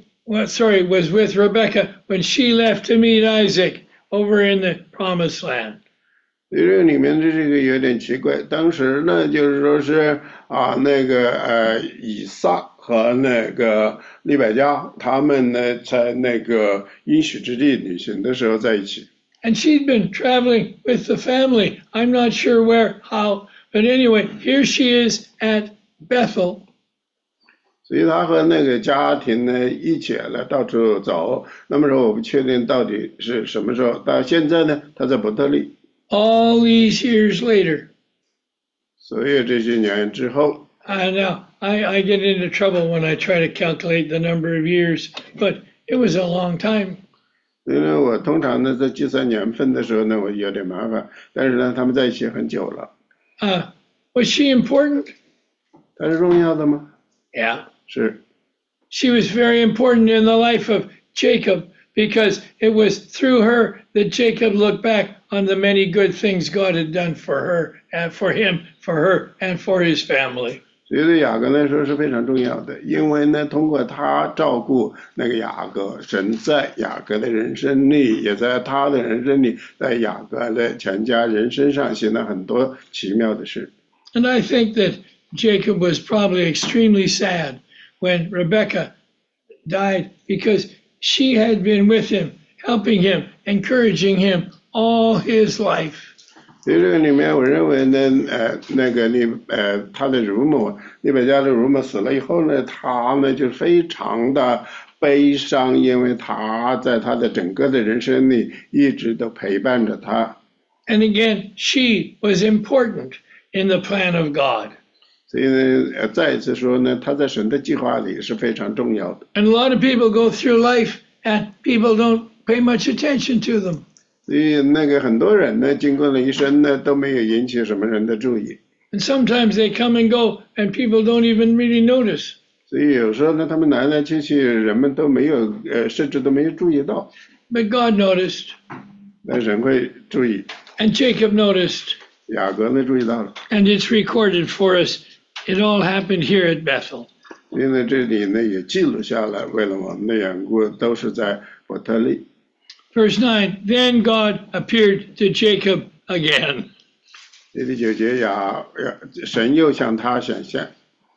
was with Rebecca when she left to meet Isaac over in the promised land. 这个里面的这个有点奇怪，当时呢就是说是以撒和那个利百加他们呢在那个应许之地旅行的时候在一起。 And she'd been traveling with the family. I'm not sure where, how, but anyway, here she is at Bethel. 所以他和那个家庭呢一起来到处走。那么说我不确定到底是什么时候，到现在呢他在伯特利。 All these years later. 所以这些年之后。 Now, I get into trouble when I try to calculate the number of years, but it was a long time. 所以呢，我通常呢在计算年份的时候呢，我有点麻烦。但是呢，他们在一起很久了。 Was she important? 她是重要的吗？ Yeah. 是。 She was very important in the life of Jacob because it was through her that Jacob looked back on the many good things God had done for her and for him, for her and for his family. 所以对雅各来说是非常重要的，因为呢，通过他照顾那个雅各，神在雅各的人生里，也在他的人生里，在雅各的全家人身上行了很多奇妙的事。 And I think that Jacob was probably extremely sad when Rebekah died because she had been with him, helping him, encouraging him all his life. 所以这个里面，我认为呢，他的乳母利百加的乳母死了以后呢，他呢就非常的悲伤，因为他在他的整个的人生里一直都陪伴着他。 And again, she was important in the plan of God. 所以呢，再一次说呢，他在神的计划里是非常重要的。 And a lot of people go through life and people don't pay much attention to them. 所以那个很多人呢，经过了一生呢，都没有引起什么人的注意。 And sometimes they come and go and people don't even really notice. 所以有时候呢，他们来来去去，人们都没有甚至都没有注意到。 But God noticed. 但神会注意。 And Jacob noticed. 雅各呢注意到了。 And it's recorded for us. It all happened here at Bethel. 所以呢，这里呢也记录下来，为了我们的缘故，都是在伯特利。 Verse 9, then God appeared to Jacob again. 第9节神又向他显现。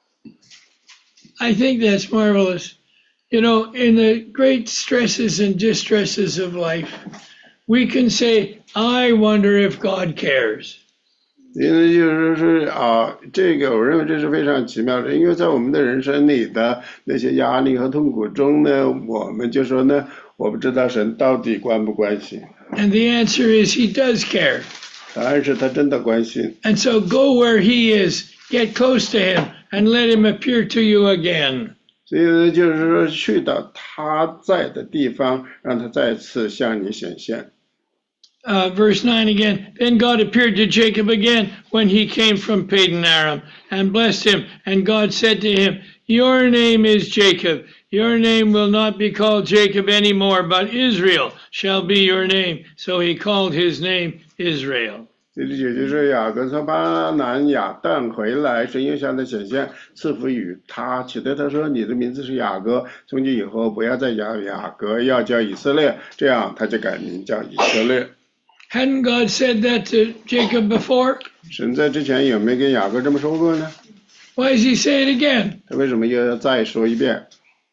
I think that's marvelous. You know, in the great stresses and distresses of life, we can say, I wonder if God cares. 因为就是这个我认为这是非常奇妙的，因为在我们的人生里的那些压力和痛苦中呢，我们就说呢，我不知道神到底关不关心。 And the answer is he does care. 答案是他真的关心。 And so go where he is, get close to him, and let him appear to you again. 所以呢，就是说去到他在的地方，让他再次向你显现。 Verse 9 again, then God appeared to Jacob again when he came from Padan Aram and blessed him. And God said to him, your name is Jacob. Your name will not be called Jacob anymore, but Israel shall be your name. So he called his name Israel. 这里9节说雅各从巴南亚旦回来，神又向他显现，赐福与他，启对他说：“你的名字是雅各，从今以后不要再叫雅各，要叫以色列。”这样他就改名叫以色列。 Hadn't God said that to Jacob before? 神在之前有没有跟雅各这么说过呢？ Why does he say it again? 他为什么又要再说一遍？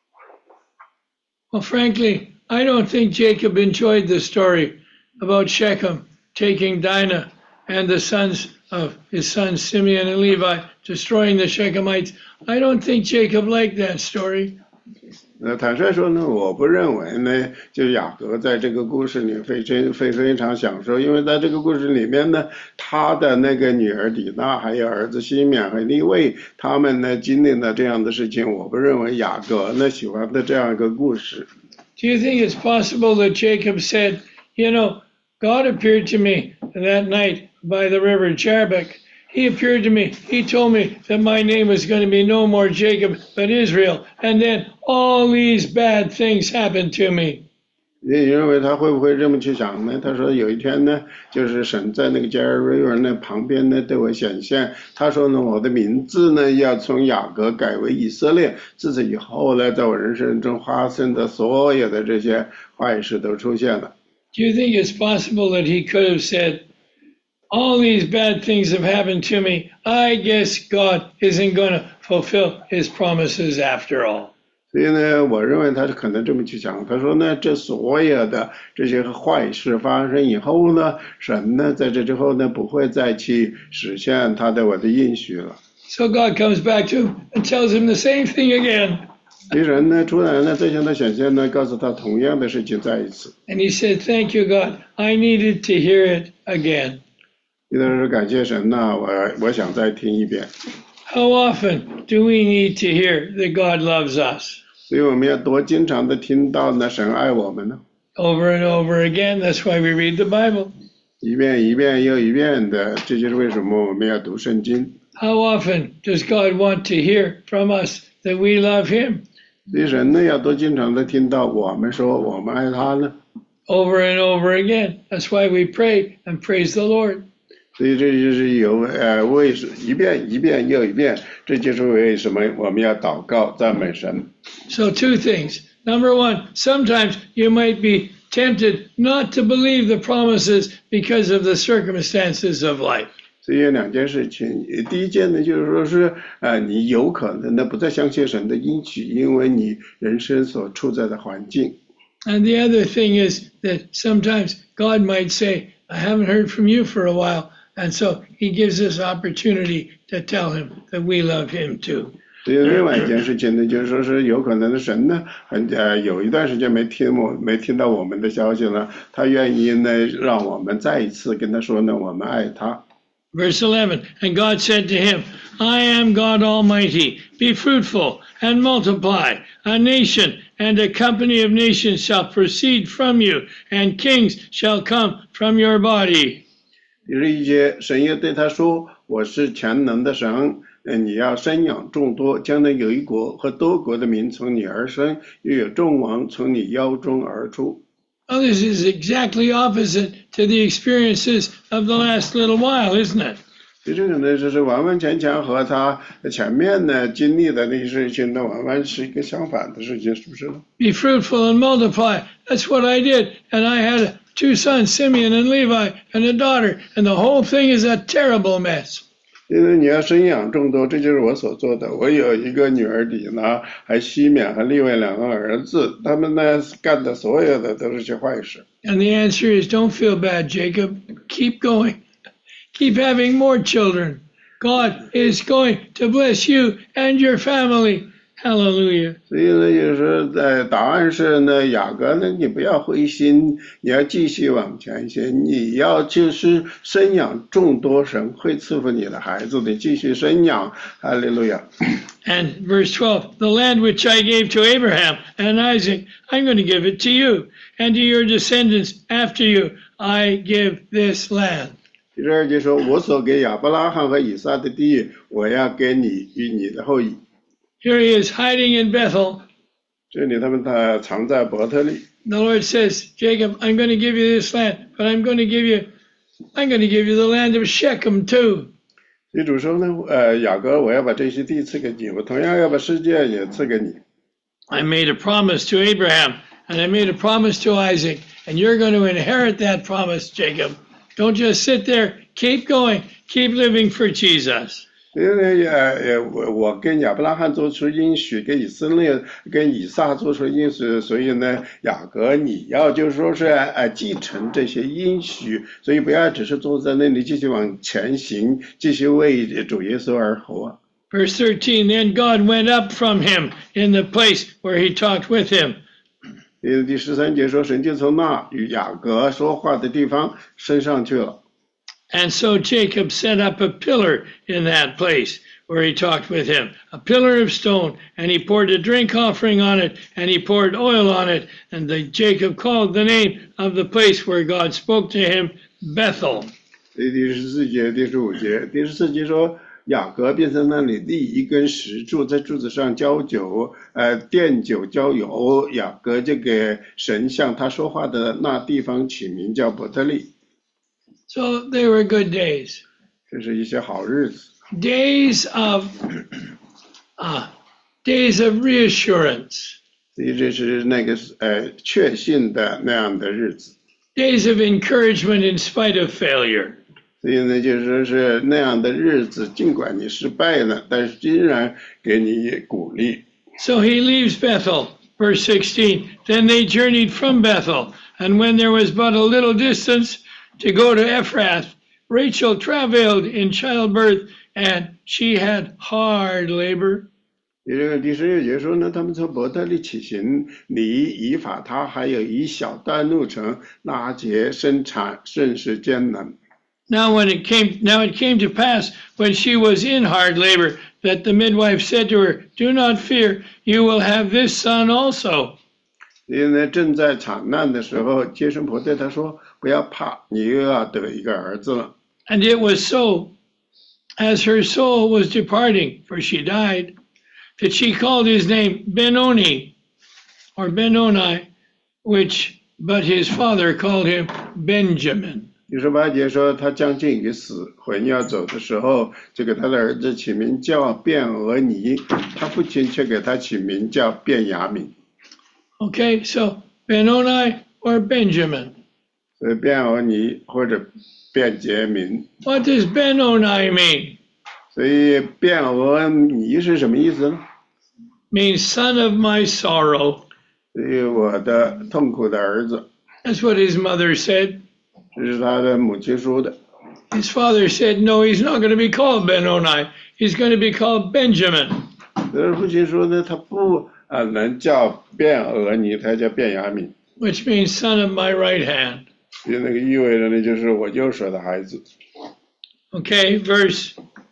Well, frankly, I don't think Jacob enjoyed the story about Shechem taking Dinah and the sons of his sons Simeon and Levi, destroying the Shechemites. I don't think Jacob liked that story. 坦率说呢，我不认为呢，就是雅各在这个故事里非常享受，因为在这个故事里面呢，他的那个女儿底娜，还有儿子西缅和利未，他们呢经历了这样的事情，我不认为雅各呢喜欢的这样一个故事。 Do you think it's possible that Jacob said, you know, God appeared to me that night by the river Jabbok. He appeared to me. He told me that my name was going to be no more Jacob, but Israel. And then all these bad things happened to me. 你认为他会不会这么去想呢？他说有一天呢，就是神在那个加尔瑞尔那旁边呢对我显现，他说呢我的名字呢要从雅各改为以色列。自此以后呢，在我人生中发生的所有的这些坏事都出现了。 Do you think it's possible that he could have said, all these bad things have happened to me. I guess God isn't going to fulfill his promises after all. 所以呢，我认为他是可能这么去想。他说呢，这所有的这些坏事发生以后呢，神呢在这之后呢不会再去实现我的应许了。 So God comes back to him and tells him the same thing again. 所以神呢突然呢再向他显现呢，告诉他同样的事情再一次。 And he said, "Thank you, God. I needed to hear it again." 意思是感谢神呐，我想再听一遍。 How often do we need to hear that God loves us? 所以我们要多经常的听到呢，神爱我们呢。 Over and over again. That's why we read the Bible. 一遍一遍又一遍的，这就是为什么我们要读圣经。 How often does God want to hear from us that we love Him? 所以神呢要多经常的听到我们说我们爱他呢。 Over and over again. That's why we pray and praise the Lord. 所以这就是为一遍一遍又一遍，这就是为什么我们要祷告赞美神。 So 2 things. Number 1, sometimes you might be tempted not to believe the promises because of the circumstances of life. 所以有2件事情，第一件呢就是说是你有可能呢不再相信神的应许，因为你人生所处在的环境。 And the other thing is that sometimes God might say, I haven't heard from you for a while. And so he gives us opportunity to tell him that we love him too. 所以另外一件事情呢，就是说是有可能的神呢，有一段时间没听到我们的消息了，他愿意呢让我们再一次跟他说呢，我们爱他。 Verse 11, and God said to him, I am God Almighty, be fruitful and multiply. A nation and a company of nations shall proceed from you, and kings shall come from your body. 第11节，神又对他说，我是全能的神，你要生养众多，将来有一国和多国的民从你而生，又有众王从你腰中而出。 Well, this is exactly opposite to the experiences of the last little while, isn't it? 其实呢，就是完完全全和他前面呢经历的那些事情呢，完完是一个相反的事情，是不是呢？ Be fruitful and multiply. That's what I did. And I had 2 sons, Simeon and Levi, and a daughter. And the whole thing is a terrible mess. 因为你要生养众多，这就是我所做的。我有一个女儿底呢，还西缅和利未2个儿子，他们呢干的所有的都是些坏事。 And the answer is, don't feel bad, Jacob. Keep going. Keep having more children. God is going to bless you and your family. Hallelujah. 所以呢，就是答案是呢，雅各呢，你不要灰心，你要继续往前行，你要就是生养众多，神会赐福你的孩子，你继续生养，哈利路亚。 And verse 12, the land which I gave to Abraham and Isaac, I'm going to give it to you, and to your descendants after you, I give this land. 第12节说，我所给亚伯拉罕和以撒的地，我要给你与你的后裔。 Here he is hiding in Bethel. 这里他藏在伯特利。 The Lord says, Jacob, I'm going to give you this land, but I'm going to give you the land of Shechem too. 所以主说呢，雅各，我要把这些地赐给你，我同样要把世界也赐给你。 I made a promise to Abraham, and I made a promise to Isaac, and you're going to inherit that promise, Jacob. Don't just sit there. Keep going. Keep living for Jesus. 因为我跟亚伯拉罕做出应许，跟以色列、跟以撒做出应许，所以呢，雅各你要就是说是继承这些应许，所以不要只是坐在那里继续往前行，继续为主耶稣而活。 Verse 13, then God went up from him in the place where he talked with him. 第13节说，神就从那与雅各说话的地方升上去了。 And so Jacob set up a pillar in that place, where he talked with him, a pillar of stone, and he poured a drink offering on it, and he poured oil on it, and Jacob called the name of the place where God spoke to him, Bethel. 第14节、第15节，第14节说雅各便在那里立一根石柱，在柱子上浇酒，奠酒浇油。雅各就给神向他说话的那地方起名叫伯特利。 So they were good days. 这是一些好日子。 Days of reassurance. 这是那个确信的那样的日子。 Days of encouragement in spite of failure. 所以呢，就是说是那样的日子，尽管你失败了，但是依然给你鼓励。 So he leaves Bethel, verse 16. Then they journeyed from Bethel, and when there was but a little distance to go to Ephrath, Rachel travailed in childbirth, and she had hard labor. 第16节说呢，他们从伯特利起行，离以法他还有一小段路程，拉结生产甚是艰难。 Now it came to pass when she was in hard labor that the midwife said to her, "Do not fear, you will have this son also." 因为正在产难的时候，接生婆对他说：“不要怕，你又要得一个儿子了。” And it was so, as her soul was departing, for she died, that she called his name Benoni, or Benoni, but his father called him Benjamin. 18节说，他将近于死，魂要走的时候，就给他的儿子起名叫便俄尼，他父亲却给他起名叫便雅悯。 Okay, so Benoni or Benjamin. 所以便俄尼或者便杰明。 What does Benoni mean? 所以便俄尼是什么意思呢？ Means son of my sorrow. 所以我的痛苦的儿子。 That's what his mother said. 这是他的母亲说的。 His father said, "No, he's not going to be called Benoni. He's going to be called Benjamin." 所以父亲说呢，他不能叫便俄尼，他叫便雅悯。 Which means son of my right hand. 所以那个意味着呢，就是我右手的孩子。 Okay, verse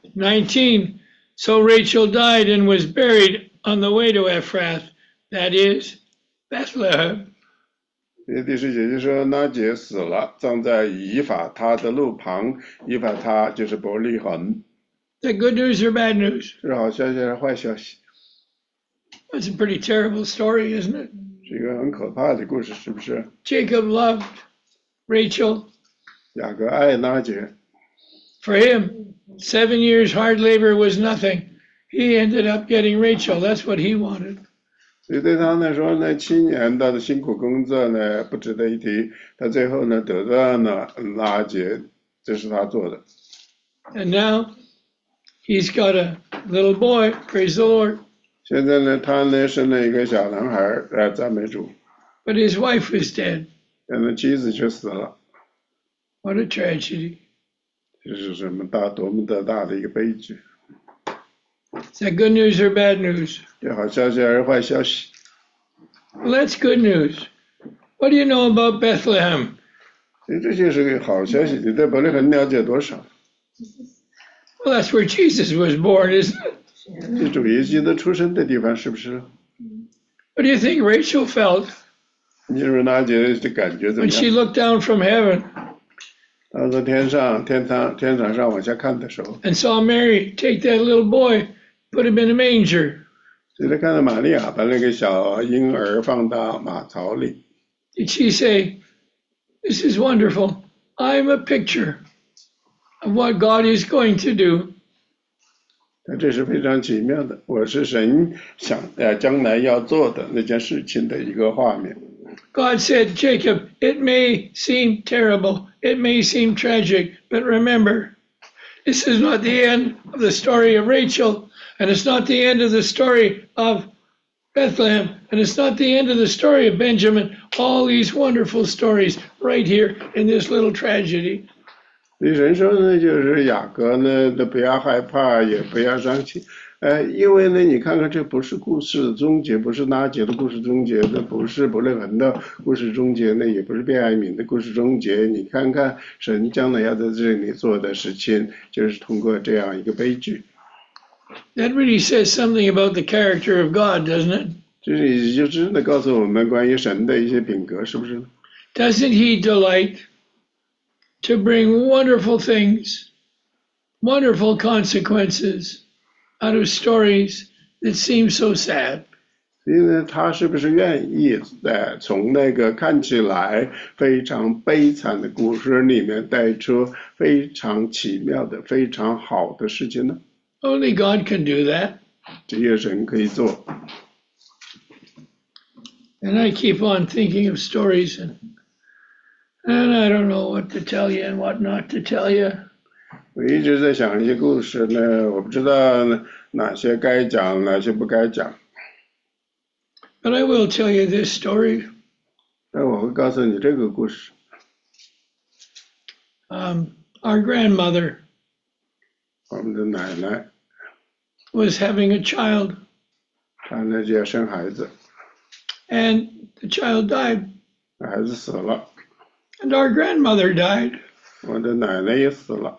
19. So Rachel died and was buried on the way to Ephrath, that is, Bethlehem. 第10节就说拉结死了，葬在以法他的路旁，以法他就是伯利恒。 Is that good news or bad news? 是好消息还是坏消息？ That's a pretty terrible story, isn't it? 是一个很可怕的故事，是不是？ Jacob loved Rachel. 雅各爱拉结。 For him, 7 years hard labor was nothing. He ended up getting Rachel. That's what he wanted. 所以对他来说呢，7年的辛苦工作呢不值得一提，他最后呢得到了拉结，这是他做的。 And now he's got a little boy. Praise the Lord. 现在呢，他呢生了一个小男孩，赞美主。 But his wife is dead. 但是妻子却死了。 What a tragedy. 这是多么的大的一个悲剧。 Is that good news or bad news? 这好消息还是坏消息？ Well, that's good news. What do you know about Bethlehem? 所以这就是个好消息。你对伯利恒了解多少？ Well, that's where Jesus was born, isn't it? 是主耶稣的出生的地方，是不是？ What do you think Rachel felt 你认为拉结的感觉怎么 when she 样？ looked down from heaven 当从天堂上往下看的时候， and saw Mary take that little boy, put him in a manger? 所以他看到玛利亚把那个小婴儿放到马槽里。 Did she say, "This is wonderful. I'm a picture of what God is going to do"? 这是非常奇妙的，我是神想将来要做的那件事情的一个画面。 God said, "Jacob, it may seem terrible, it may seem tragic, but remember, this is not the end of the story of Rachel, and it's not the end of the story of Bethlehem, and it's not the end of the story of Benjamin. All these wonderful stories right here in this little tragedy." 所以神说呢，就是雅各呢，都不要害怕，也不要伤心，因为呢，你看看这不是故事的终结，不是拉结的故事终结，那不是伯利恒的故事终结，那也不是便雅悯的故事终结。你看看神将来要在这里做的事情，就是通过这样一个悲剧。 That really says something about the character of God, doesn't it? 这是就真的告诉我们关于神的一些品格，是不是？ Doesn't he delight to bring wonderful things, wonderful consequences out of stories that seem so sad? 所以呢，他是不是愿意从那个看起来非常悲惨的故事里面带出非常奇妙的、非常好的事情呢？ Only God can do that. 只有神可以做。 And I keep on thinking of stories and I don't know what to tell you and what not to tell you. 我一直在想一些故事呢，我不知道哪些该讲，哪些不该讲。 But I will tell you this story. 但我会告诉你这个故事。 Our grandmother 我们的奶奶， was having a child, 她呢就要生孩子， and the child died, 孩子死了， and our grandmother died. 我的奶奶也死了。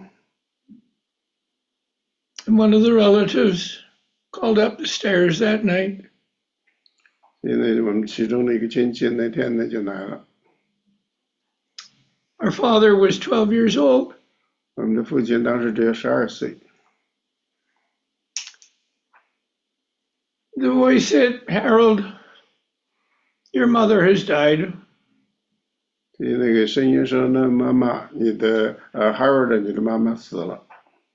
And one of the relatives called up the stairs that night. 因为我们其中的一个亲戚那天呢就来了， Our father was 12 years old. 我们的父亲当时只有12岁。 The voice said, Harold, your mother has died. 所以那个声音说呢，妈妈，你的Harold， 你的妈妈死了。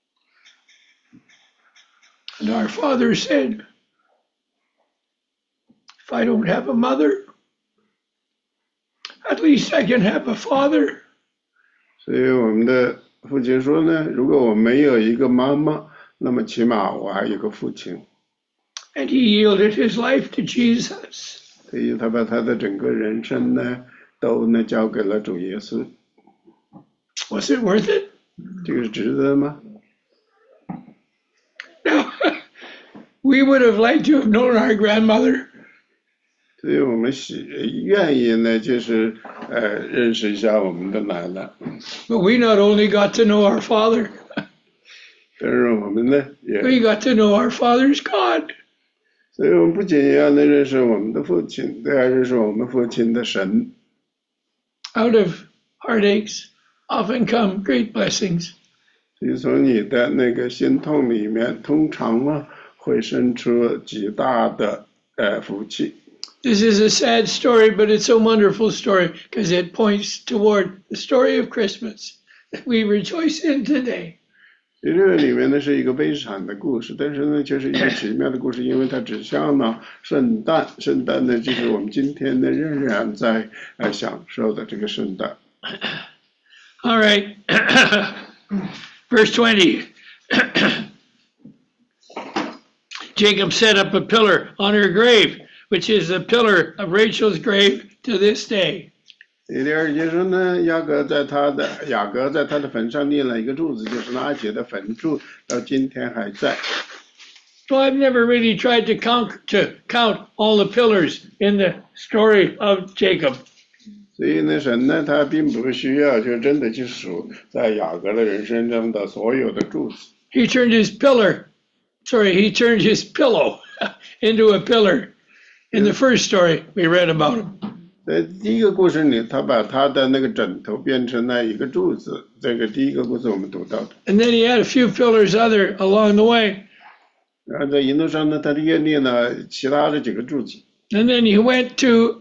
And our father said, if I don't have a mother, at least I can have a father. 所以我们的父亲说呢，如果我没有一个妈妈，那么起码我还有个父亲。 And he yielded his life to Jesus. 所以他把他的整个人生呢，都呢交给了主耶稣。 Was it worth it? 这个是值得吗？ No. We would have liked to have known our grandmother. 所以我们愿意呢，就是认识一下我们的奶奶。 But we not only got to know our father, 但是我们呢，也， we got to know our father's God. 所以我们不仅要呢认识我们的父亲，都要认识我们父亲的神。 Out of heartaches often come great blessings. 所以从你的那个心痛里面，通常呢会生出极大的福气。 This is a sad story, but it's a wonderful story because it points toward the story of Christmas that we rejoice in today. 这个里面呢是一个悲惨的故事，但是呢就是一个奇妙的故事，因为它指向了圣诞。圣诞呢就是我们今天呢仍然在享受的这个圣诞。 All right. Verse 20. Jacob set up a pillar on her grave, which is the pillar of Rachel's grave to this day. 第二节说呢，雅各在他的坟上立了一个柱子，就是拉结的坟柱，到今天还在。 So I've never really tried to count all the pillars in the story of Jacob. 所以呢，神呢，他并不需要就真的去数在雅各的人生中的所有的柱子。 He turned his pillow into a pillar. In the first story, we read about him. 在第一个故事里，他把他的那个枕头变成了一个柱子，这个第一个故事我们读到的。 And then he had a few pillars other along the way. 然后在沿路上呢，他又立了其他的几个柱子。 And then he went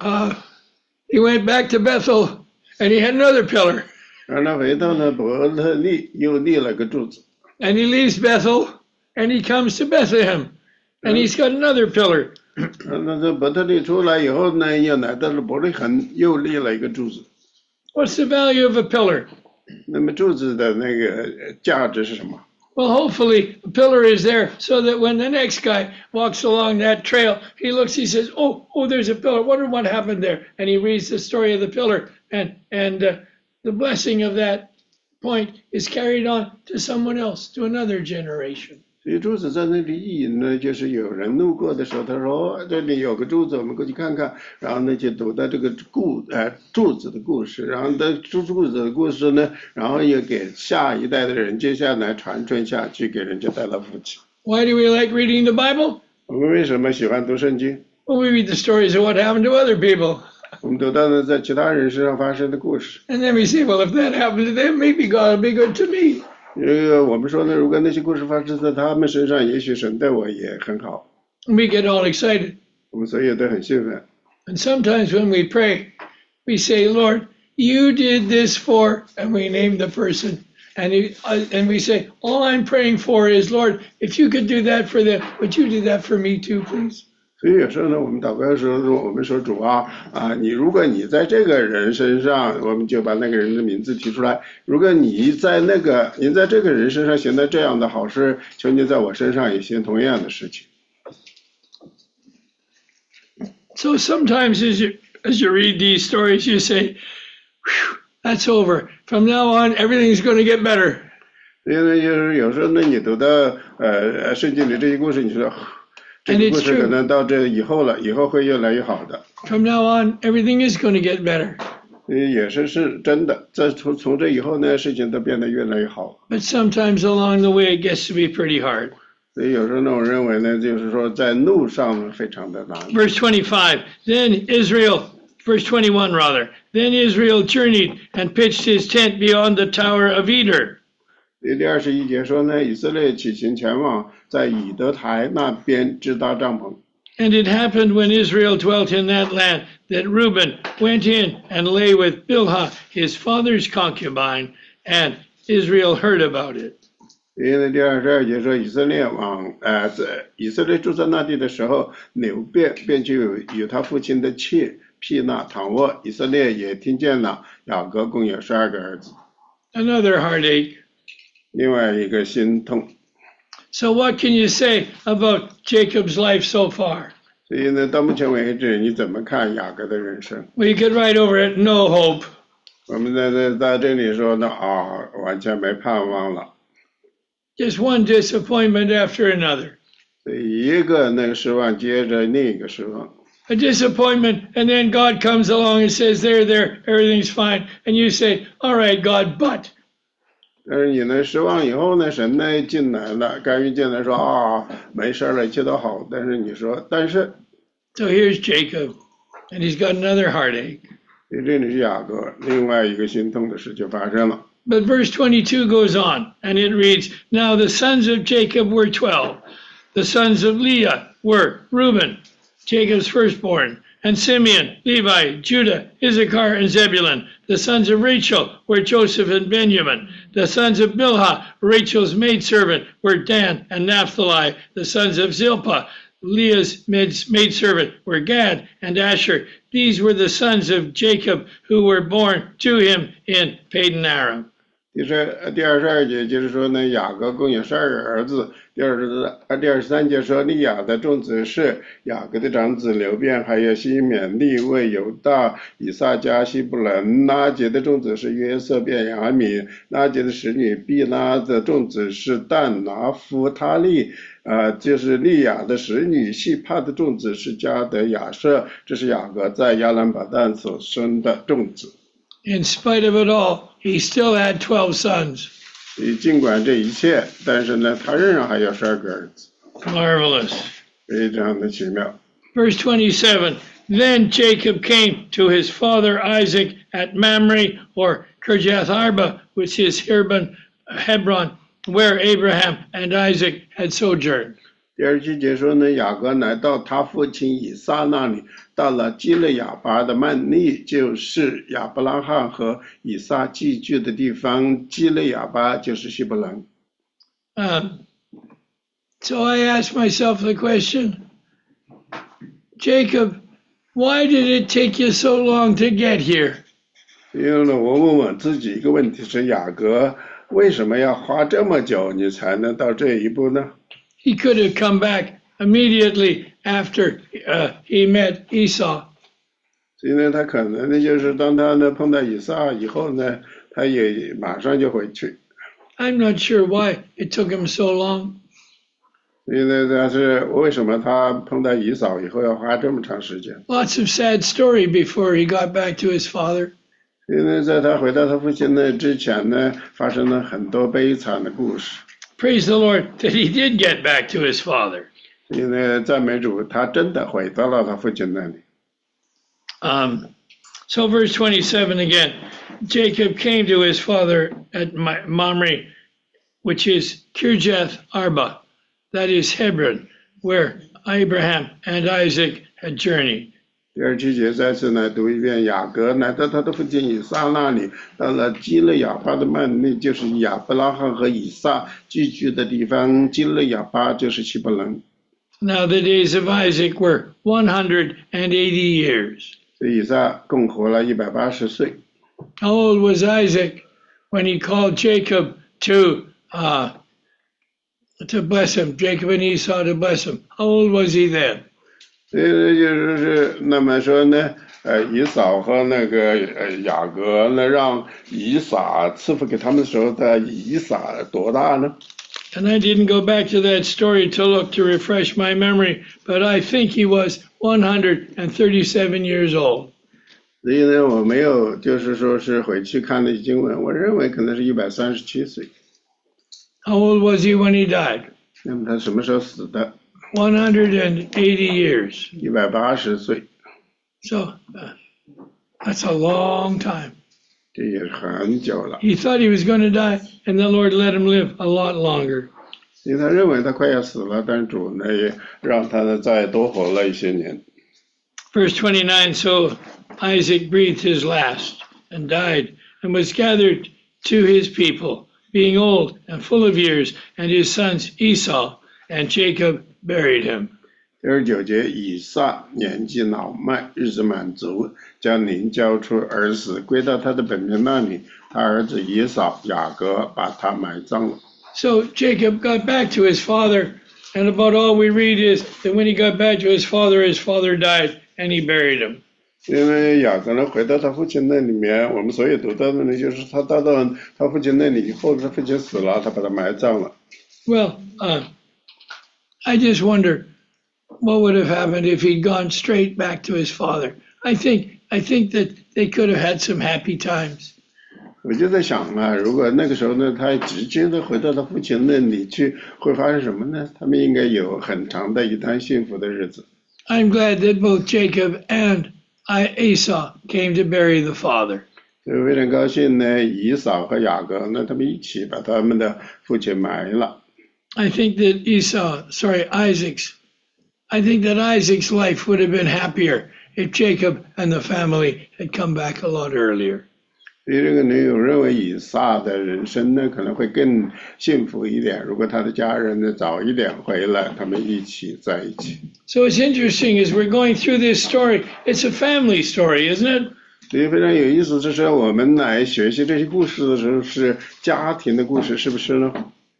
back to Bethel, and he had another pillar. 然后他回到呢伯特利，又立了个柱子。 And he leaves Bethel, and he comes to Bethlehem, and he's got another pillar. 那这伯特利出来以后呢，又来到了伯利恒，又立了一个柱子。 What's the value of a pillar? 那么柱子的那个价值是什么？ Well, hopefully a pillar is there so that when the next guy walks along that trail, he looks, he says, oh, there's a pillar. Wonder what happened there. And he reads the story of the pillar, and the blessing of that point is carried on to someone else, to another generation. 所以柱子在那里意义呢，就是有人路过的时候，他说这里有个柱子，我们过去看看，然后呢就读到这个柱子的故事，然后的柱子的故事呢，然后也给下一代的人接下来传承下去，给人家带来福气。 Why do we like reading the Bible? 我们为什么喜欢读圣经？ Well, we read the stories of what happened to other people. 我们读到呢在其他人身上发生的故事。 And then we say, well, if that happened to them, maybe God will be good to me. 我们说呢，如果那些故事发生在他们身上，也许神对我也很好。 And we get all excited. 我们所以都很兴奋。 And sometimes when we pray, we say, Lord, you did this for, and we name the person. And we say, all I'm praying for is, Lord, if you could do that for them, would you do that for me too, please? 所以有时候呢，我们祷告的时候，我们说主啊，如果你在这个人身上，我们就把那个人的名字提出来。如果你在这个人身上行的这样的好事，求你在我身上也行同样的事情。 So sometimes as you read these stories, you say, that's over. From now on, everything's going to get better. 因为就是有时候呢，你读到圣经里这些故事，你说这个故事可能到这以后了，以后会越来越好的。 From now on, everything is going to get better. 也是真的，从这以后呢，事情都变得越来越好。 But sometimes along the way, it gets to be pretty hard. 所以有时候呢，我认为呢，就是说在路上非常的难。 Verse 25, verse 21 rather, then Israel journeyed and pitched his tent beyond the tower of Eder. 第21节说呢，以色列起行前往，在以德台那边支搭帐篷。 And it happened when Israel dwelt in that land that Reuben went in and lay with Bilhah, his father's concubine, and Israel heard about it. 因为第22节说，以色列住在那地的时候，流便就有他父亲的妾毗娜躺卧，以色列也听见了。雅各共有12个儿子。 Another heartache. 另外一个心痛。 So what can you say about Jacob's life so far? 所以呢，到目前为止，你怎么看雅各的人生？ We could write over it, no hope. 我们在这里说呢，完全没盼望了。 Just one disappointment after another. 所以一个那个失望接着另一个失望。 A disappointment, and then God comes along and says, there, everything's fine. And you say, all right, God, but. 但是你呢失望以后呢，神呢进来了，干预进来说没事了，一切都好。但是你说，但是 So here's Jacob, and he's got another heartache. 这里是雅各，另外一个心痛的事就发生了。 But verse 22 goes on, and it reads, Now the sons of Jacob were 12. The sons of Leah were Reuben, Jacob's firstborn, and Simeon, Levi, Judah, Issachar, and Zebulun. The sons of Rachel were Joseph and Benjamin. The sons of Bilhah, Rachel's maidservant, were Dan and Naphtali. The sons of Zilpah, Leah's maidservant, were Gad and Asher. These were the sons of Jacob who were born to him in Padan Aram. 第22节就是说呢，雅各共有12个儿子。第23节说，利亚的众子是雅各的长子流便，还有西缅、利未、犹大、以撒迦、西布伦。拉结的众子是约瑟、便雅悯。拉结的使女毕拉的众子是但、拿弗他利。就是利亚的使女细帕的众子是迦得、亚舍。这是雅各在亚兰巴旦所生的众子。 In spite of it all, he still had 12 sons. 尽管这一切，但是呢，他仍然还有12个儿子。 Marvelous. 非常的奇妙。 Verse 27, Then Jacob came to his father Isaac at Mamre, or Kirjath Arba, which is Hebron, where Abraham and Isaac had sojourned. 第27节说呢，雅各来到他父亲以撒那里，到了基勒亚巴的曼利，就是亚伯拉罕和以撒寄居的地方。基勒亚巴就是希伯兰。 So I asked myself the question, Jacob, why did it take you so long to get here? 因为呢，我问我自己一个问题是，雅各为什么要花这么久，你才能到这一步呢？ He could have come back immediately after he met Esau. 所以呢，他可能呢，就是当他呢碰到以撒以后呢，他也马上就回去。 I'm not sure why it took him so long. 所以呢，但是为什么他碰到以扫以后要花这么长时间？ Lots of sad story before he got back to his father. 因为在他回到他父亲那之前呢，发生了很多悲惨的故事。 praise the Lord that he did get back to his father. 所以呢，赞美主，他真的回到了他父亲那里。 So verse 27 again, Jacob came to his father at Mamre, which is Kirjath Arba, that is Hebron, where Abraham and Isaac had journeyed. 第27节再次呢读一遍，雅各来到他的父亲以撒那里，到了基勒亚巴的曼内，就是亚伯拉罕和以撒聚居的地方。基勒亚巴就是希伯伦。 Now the days of Isaac were 180 years. 所以以撒共活了180岁。 How old was Isaac when he called Jacob to bless him? Jacob and Esau to bless him. How old was he then? 就是那么说呢，以扫和那个雅各呢，让以撒赐福给他们的时候，以撒多大呢？ And I didn't go back to that story to look to refresh my memory, but I think he was 137 years old. 所以呢，我没有就是说是回去看那经文，我认为可能是137岁。 How old was he when he died? 那么他什么时候死的 180 years. ？180岁。 So that's a long time. 这也是很久了。 He thought he was going to die, and the Lord let him live a lot longer. 因为他认为他快要死了，但主呢也让他呢再多活了一些年。 Verse 29, so Isaac breathed his last and died and was gathered to his people, being old and full of years, and his sons Esau and Jacob buried him. 29节，以撒年纪老迈，日子满足，将灵交出而死，归到他的本名那里。他儿子以扫、雅各把他埋葬了。 So Jacob got back to his father, and about all we read is that when he got back to his father died, and he buried him. 因为雅各呢回到他父亲那里面，我们所有读到的呢，就是他到他父亲那里以后，他父亲死了，他把他埋葬了。 Well, I just wonder what would have happened if he'd gone straight back to his father. I think that they could have had some happy times. 我就在想啊，如果那个时候呢，他直接的回到他父亲那里去，会发生什么呢？他们应该有很长的一段幸福的日子。 I'm glad that both Jacob and Esau came to bury the father. 所以非常高兴呢，以扫和雅各呢，他们一起把他们的父亲埋了。 I think that Isaac's life would have been happier if Jacob and the family had come back a lot earlier. 所以这个呢，我认为以撒的人生呢，可能会更幸福一点，如果他的家人呢早一点回来，他们一起在一起。 So it's interesting as we're going through this story, it's a family story, isn't it? 所以非常有意思，就是我们来学习这些故事的时候，是家庭的故事，是不是呢？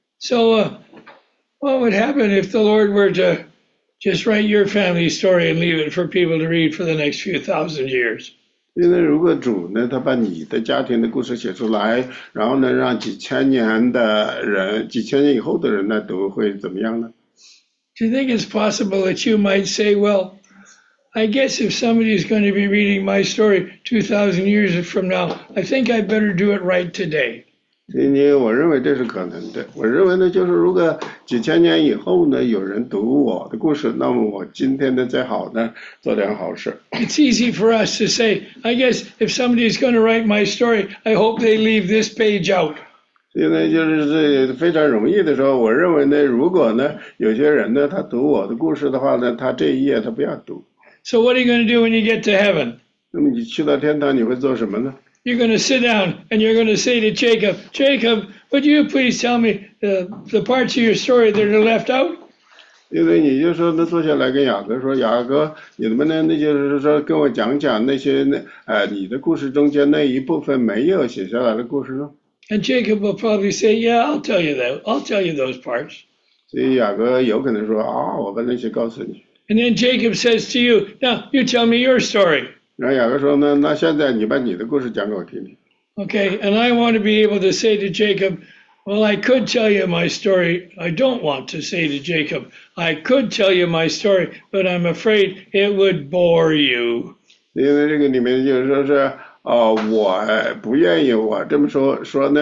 So what would happen if the Lord were to just write your family story and leave it for people to read for the next few thousand years? 因为如果主呢，他把你的家庭的故事写出来，然后呢，让几千年以后的人来读，会怎么样呢？ Do you think it's possible that you might say, well, I guess if somebody is going to be reading my story 2,000 years from now, I think I better do it right today. 所以呢，我认为这是可能的。我认为呢，就是如果几千年以后呢，有人读我的故事，那么我今天呢，最好呢，做点好事。 It's easy for us to say, I guess if somebody is going to write my story, I hope they leave this page out. 所以呢，就是这非常容易的时候，我认为呢，如果呢，有些人呢，他读我的故事的话呢，他这一页他不要读。 So what are you going to do when you get to heaven? 那么你去到天堂，你会做什么呢？ You're going to sit down and you're going to say to Jacob, Jacob, would you please tell me the parts of your story that are left out? 因为你就说，那坐下来跟雅各说，雅各，你能不能那就是说跟我讲讲那些你的故事中间那一部分没有写下来的故事呢？ And Jacob will probably say, yeah, I'll tell you that. I'll tell you those parts. 所以雅各有可能说啊，我把那些告诉你。 And then Jacob says to you, now you tell me your story. 然后雅各说呢，那现在你把你的故事讲给我听听。 Okay, and I want to be able to say to Jacob, well, I could tell you my story. I don't want to say to Jacob, I could tell you my story, but I'm afraid it would bore you. 因为这个里面就是说是我不愿意我这么说呢，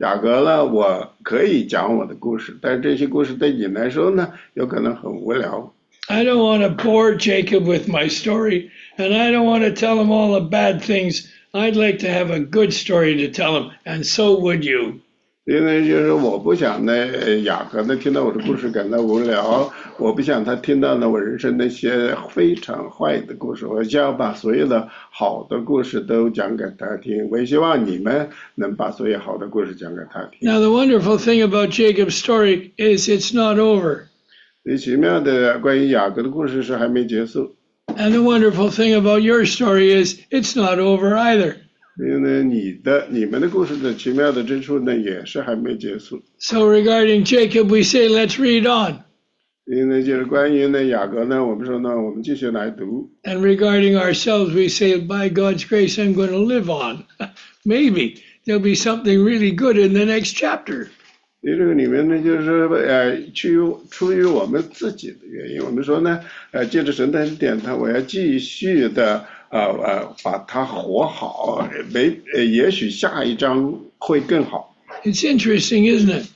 雅各呢，我可以讲我的故事，但是这些故事对你来说呢，有可能很无聊。 I don't want to bore Jacob with my story, and I don't want to tell him all the bad things. I'd like to have a good story to tell him, and so would you. 因为就是我不想呢，雅各呢听到我的故事感到无聊，我不想他听到呢我人生那些非常坏的故事，我想要把所有的好的故事都讲给他听。我也希望你们能把所有好的故事讲给他听。 Now, the wonderful thing about Jacob's story is it's not over. 最奇妙的关于雅各的故事是还没结束。 And the wonderful thing about your story is it's not over either. 因为呢，你们的故事的奇妙的之处呢，也是还没结束。 So regarding Jacob, we say, let's read on. 因为就是关于呢雅各呢，我们说呢，我们继续来读。 And regarding ourselves, we say, by God's grace, I'm going to live on. Maybe there'll be something really good in the next chapter. 因为这个里面呢，就是说出于我们自己的原因，我们说呢，借着神的恩典，我要继续的把它活好，也许下一章会更好。 It's interesting, isn't it?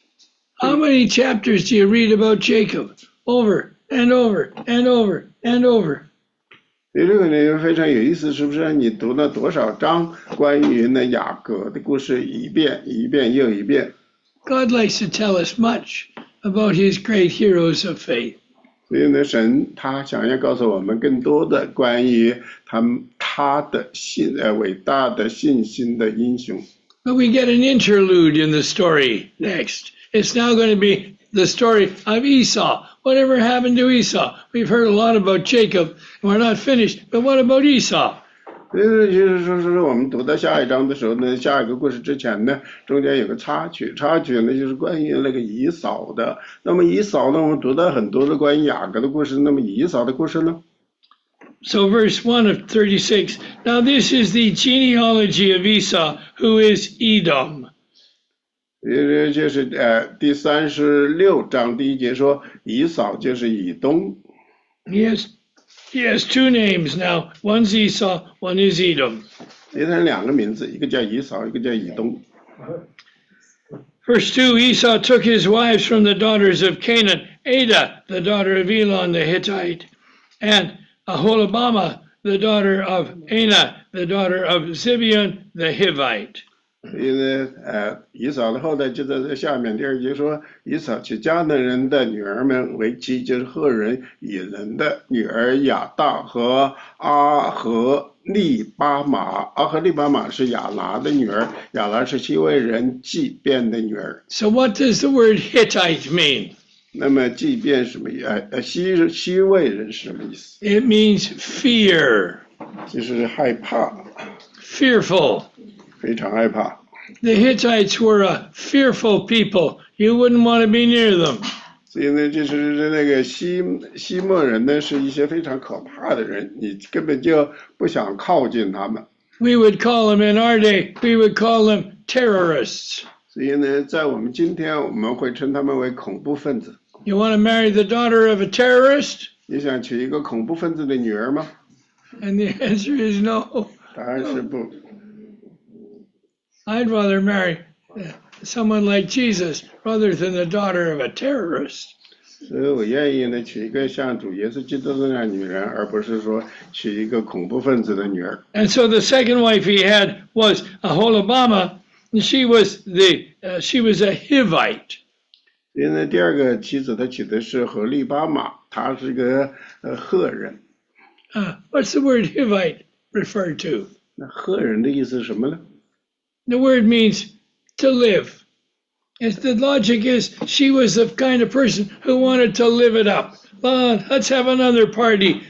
How many chapters do you read about Jacob? Over and over and over and over. 这个呢非常有意思，是不是？你读了多少章关于呢雅各的故事，一遍又一遍。 God likes to tell us much about his great heroes of faith. 所以呢，神他想要告诉我们更多的关于他的伟大的信心的英雄。 But we get an interlude in the story next. It's now going to be the story of Esau. Whatever happened to Esau? We've heard a lot about Jacob, and we're not finished. But what about Esau? 就是说我们读到下一章的时候呢，下一个故事之前呢，中间有个插曲呢就是关于那个以扫的。那么以扫呢，我们读到很多的关于雅各的故事，那么以扫的故事呢？ So verse 1 of 36, now this is the genealogy of Esau, who is Edom. 就是第36章第1节说，以扫就是以东。 He has two names now. One's Esau, one is Edom. 他两个名字，一个叫以扫，一个叫以东。 Verse 2, Esau took his wives from the daughters of Canaan, Adah, the daughter of Elon the Hittite, and Aholibamah, the daughter of Anah, the daughter of Zibeon the Hivite. 所以呢，以扫的后代就在这下面第2节说，以扫娶迦南人的女儿们为妻，就是赫人以人的女儿亚大和阿和利巴马。阿和利巴马是亚拿的女儿，亚拿是西魏人祭便的女儿。 So what does the word Hittite mean? 那么祭便什么西魏人是什么意思？ It means fear. 就是害怕。 Fearful. 非常害怕。 The Hittites were a fearful people. You wouldn't want to be near them. 所以呢，就是那个西莫人呢，是一些非常可怕的人，你根本就不想靠近他们。 We would call them in our day, we would call them terrorists. 所以呢，在我们今天，我们会称他们为恐怖分子。 You want to marry the daughter of a terrorist? 你想娶一个恐怖分子的女儿吗？ And the answer is no. 答案是不。 I'd rather marry someone like Jesus rather than the daughter of a terrorist. 所以我愿意呢娶一个像主耶稣基督的那样女人，而不是说娶一个恐怖分子的女儿。 And so the second wife he had was Aholibamah, and she was a Hivite. 所以呢，第2个妻子他娶的是何利巴马，她是个赫人。 What's the word Hivite referred to? 那赫人的意思是什么呢？ The word means to live. As the logic is, she was the kind of person who wanted to live it up. Let's have another party.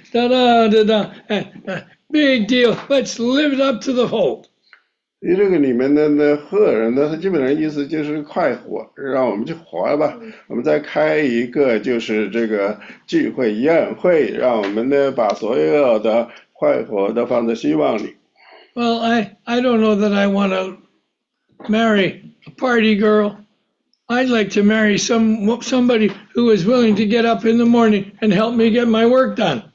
Big deal. Let's live it up to the whole. 因为这个里面的赫人呢，他基本上意思就是快活，让我们去活吧。我们再开一个就是这个聚会宴会，让我们呢把所有的快活都放在希望里。 Well, I don't know that I want to marry a party girl. I'd like to marry somebody who is willing to get up in the morning and help me get my work done.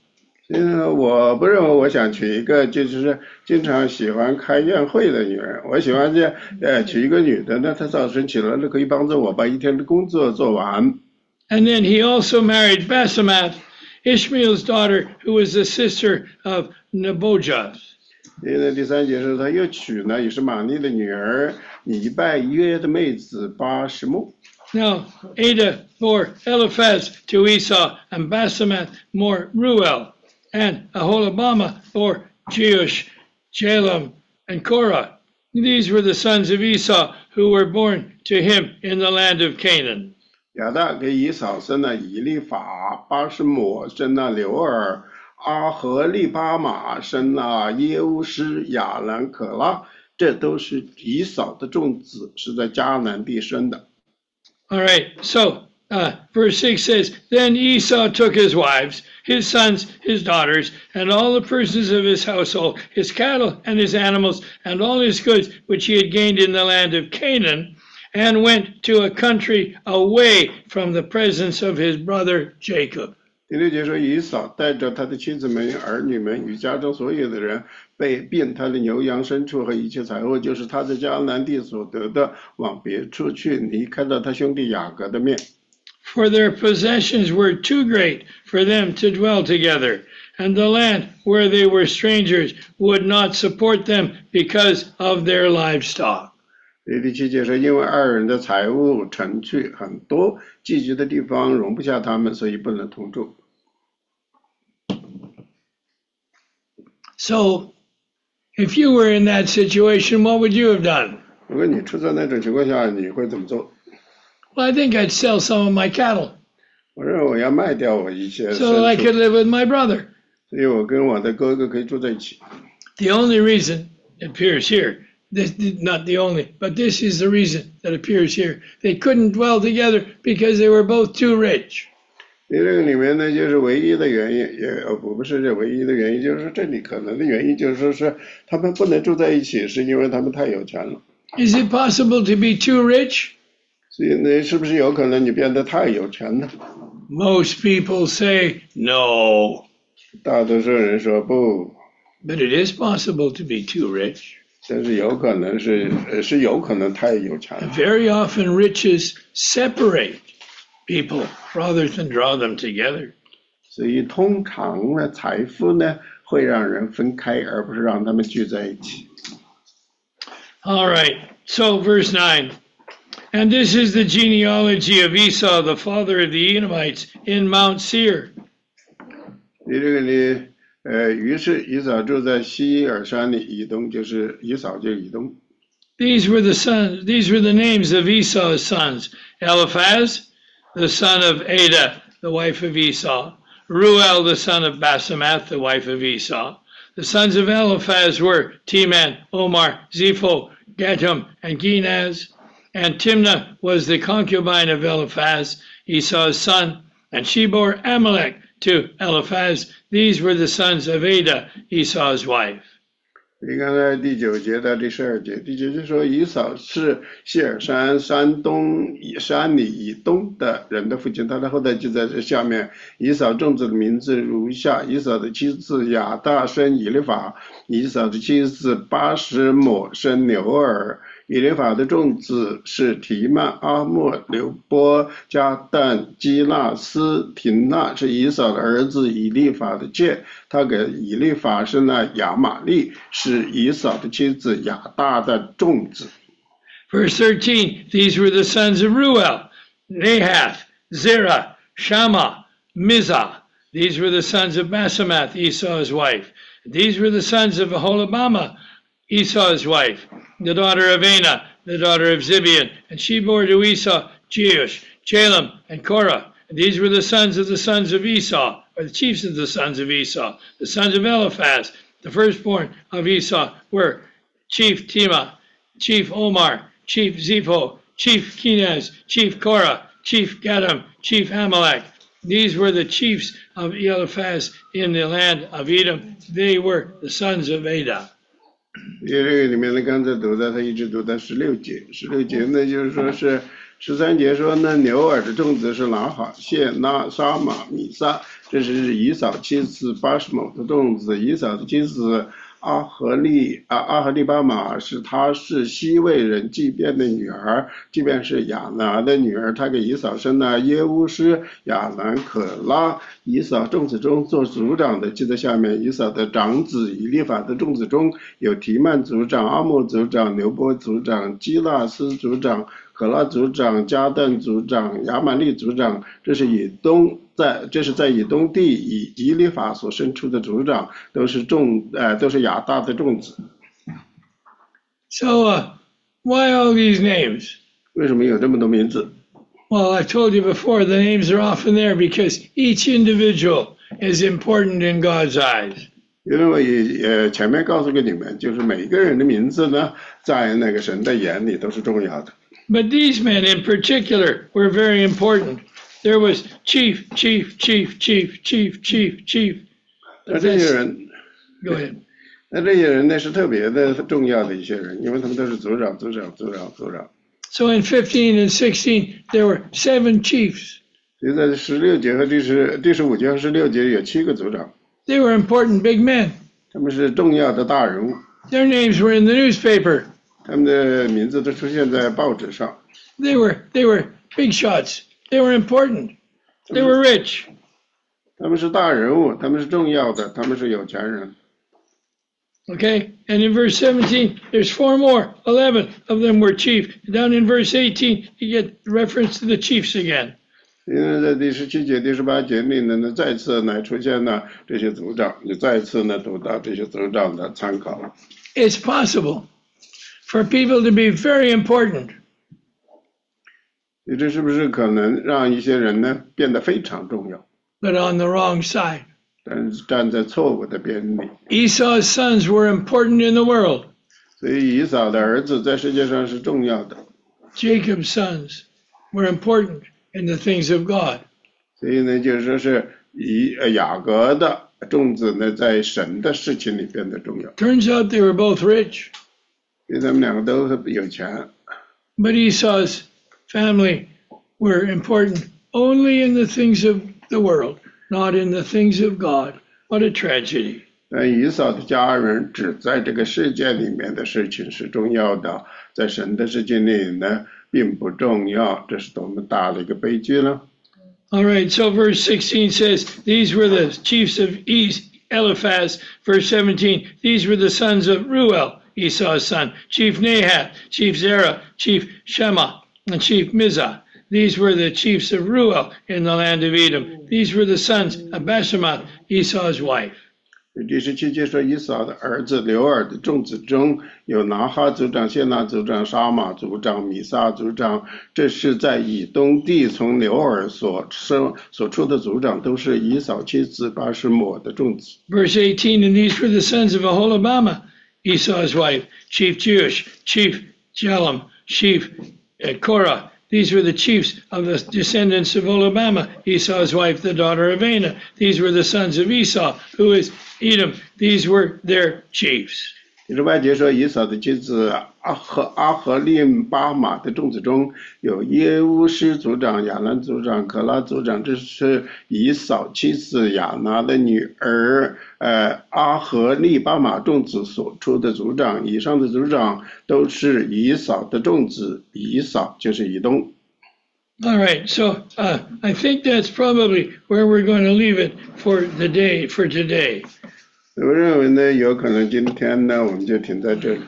所以呢，我不认为我想娶一个就是经常喜欢开宴会的女人，我喜欢娶一个女的呢，她早晨起来了可以帮着我把一天的工作做完。 And then he also married Basemath, Ishmael's daughter, who was the sister of Nebojath. 所以呢，第三节是他又娶呢也是玛丽的女儿尼拜约的妹子巴什木。 Now, Ada bore Eliphaz to Esau, and Basemath bore Ruel, and Aholabama bore Jeush, Jalem, and Korah. These were the sons of Esau who were born to him in the land of Canaan. 亚大给以扫生了以利法，巴什抹生了刘尔，阿和利巴马生了耶乌斯、亚兰、可拉，这都是以扫的众子，是在迦南地生的。 All right, so verse 6 says, Then Esau took his wives, his sons, his daughters, and all the persons of his household, his cattle and his animals, and all his goods which he had gained in the land of Canaan, and went to a country away from the presence of his brother Jacob. 第六节说，以扫带着他的妻子们、儿女们与家中所有的人，并他的牛羊牲畜和一切财物，就是他在迦南地所得的，往别处去，离开了他兄弟雅各的面。 For their possessions were too great for them to dwell together, and the land where they were strangers would not support them because of their livestock. 第七节说，因为二人的财物城去很多，寄居的地方容不下他们，所以不能同住。 So, if you were in that situation, what would you have done? 如果你处在那种情况下，你会怎么做？ Well, I think I'd sell some of my cattle 我认为我要卖掉我一些 so that I 牲 could 畜， live with my brother. 所以我跟我的哥哥可以住在一起。 The only reason it appears here, this not the only, but this is the reason that appears here. They couldn't dwell together because they were both too rich. 因为这个里面呢，就是唯一的原因，也不是这唯一的原因，就是说这里可能的原因就是说是他们不能住在一起，是因为他们太有钱了。 Is it possible to be too rich? 所以呢，是不是有可能你变得太有钱了？ Most people say no, 大多数人说不， but it is possible to be too rich. 但是有可能是有可能太有钱了。 Very often riches separate people rather than draw them together. 所以通常呢，财富呢会让人分开，而不是让他们聚在一起。 All right, so verse 9. And this is the genealogy of Esau, the father of the Edomites, in Mount Seir. 你这个呢，于是以扫住在西尔山的以东，就是以扫就是以东。 These were the names of Esau's sons. Eliphaz, the son of Ada, the wife of Esau. Ruel, the son of Basemath, the wife of Esau. The sons of Eliphaz were Teman, Omar, Zepho, Gatam, and Ginaz. And Timnah was the concubine of Eliphaz, Esau's son, and she bore Amalek to Eliphaz. These were the sons of Ada, Esau's wife. 你刚才第九节到第12节，第九节说以扫是谢尔山山里以东的人的父亲，他的后代就在这下面。以扫众子的名字如下：以扫的妻子亚大生以利法，以扫的妻子巴什抹生牛尔。以利法的众子是提曼、阿莫、流波、加旦、基纳斯、廷纳，是以扫的儿子以利法的妾，他给以利法生了亚玛利，是以扫的妻子亚大的众子。 Verse 13, these were the sons of Ruel, Nahath, Zerah, Shammah, Mizah. These were the sons of Basemath, Esau's wife. These were the sons of Aholabama, Esau's wife, the daughter of Anah, the daughter of Zibeon, and she bore to Esau Jeush, Jalem, and Korah. And these were the sons of Esau, or the chiefs of the sons of Esau. The sons of Eliphaz, the firstborn of Esau, were Chief Tema, Chief Omar, Chief Zepho, Chief Kenaz, Chief Korah, Chief Gatam, Chief Amalek. These were the chiefs of Eliphaz in the land of Edom. They were the sons of Ada. 因为这个里面呢，刚才读的他一直读到16节，16节呢就是说是 13节说呢，牛耳的众子是拿哈、谢、拉、沙马、米撒，这是以扫妻子巴什某的众子。以扫的妻子阿和利巴马是西魏人祭便的女儿，即便是亚拿的女儿，她给以扫生了耶乌斯、亚兰、可拉。以扫众子中做族长的，记在下面。以扫的长子以利法的众子中有提曼族长、阿莫族长、牛波族长、基纳斯族长、可拉族长、加旦族长、亚玛利族长，这是在以东地以利法所生出的族长，都是亚大的众子。 So, why all these names? 为什么有这么多名字？ Well, I told you before, the names are often there because each individual is important in God's eyes. 因为我也前面告诉过你们，就是每一个人的名字呢，在那个神的眼里都是重要的。 But these men in particular were very important. There was chief. 那这些人 Go ahead. 那这些人呢是特别的重要的一些人，因为他们都是族长。 So in 15 and 16, there were 7 chiefs. 所以在16节和第15节和16节有7个族长， They were important big men. 他们是重要的大人物， Their names were in the newspaper. 他们的名字都出现在报纸上。 They were big shots. They were important. They were rich. 他们是大人物，他们是重要的，他们是有钱人。 Okay, and in verse 17, there's 4 more. 11 of them were chief. Down in verse 18, you get reference to the chiefs again. 因为在第17节、第18节里呢，再次来出现了这些族长，就再次呢读到这些族长的参考了。 It's possible for people to be very important, 这是不是可能让一些人呢变得非常重要， but on the wrong side. 但是站在错误的边里？ Esau's sons were important in the world. 所以以扫的儿子在世界上是重要的， Jacob's sons were important in the things of God. 所以呢，就是说是雅各的众子呢，在神的事情里变得重要。 Turns out they were both rich, 所以他们两个都有钱， but Esau's family were important only in the things of the world, not in the things of God. What a tragedy. 但以扫的家人只在这个世界里面的事情是重要的，在神的世界里呢，并不重要，这是多么大的一个悲剧呢？ All right, so verse 16 says, these were the chiefs of Eliphaz. Verse 17, these were the sons of Ruel, Esau's son, Chief Nahath, Chief Zerah, Chief Shema, and Chief Mizah. These were the chiefs of Ruel in the land of Edom. These were the sons of Basemath, Esau's wife. 第17节说，以扫的儿子流尔的众子中有拿哈族长、谢拿族长、沙马族长、米撒族长，这是在以东地从流尔所出的族长，都是以扫妻子巴什抹的众子。 Verse 18, and these were the sons of Aholibamah, Esau's wife, Chief Jeush, Chief Jalem, Chief Korah. These were the chiefs of the descendants of Aholibamah, Esau's wife, the daughter of Anah. These were the sons of Esau, who is Edom. These were their chiefs. 18节说，以扫的妻子阿和利巴马的众子中有耶乌斯族长、亚兰族长、可拉族长，这是以扫妻子亚拿的女儿阿和利巴马众子所出的族长。以上的族长都是以扫的众子，以扫就是以东。 All right, so I think that's probably where we're going to leave it for today. 我认为呢，有可能今天呢，我们就停在这里。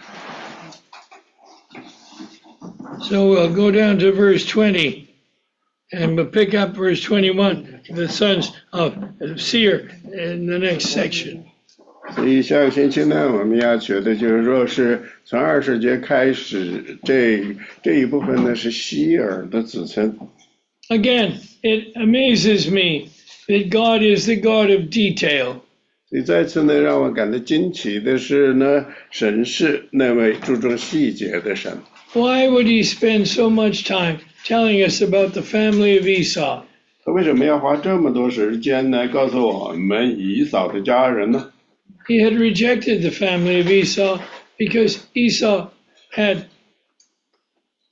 So we'll go down to verse 20, and we'll pick up verse 21, the sons of Seir, in the next section. 所以下个星期呢，我们要学的就是说是从20节开始，这一部分呢是希尔的子孙。 Again, it amazes me that God is the God of detail. 所以再次呢，让我感到惊奇的是呢，神是那位注重细节的神。 Why would he spend so much time telling us about the family of Esau? 他为什么要花这么多时间呢，告诉我们以扫的家人呢？ He had rejected the family of Esau because Esau had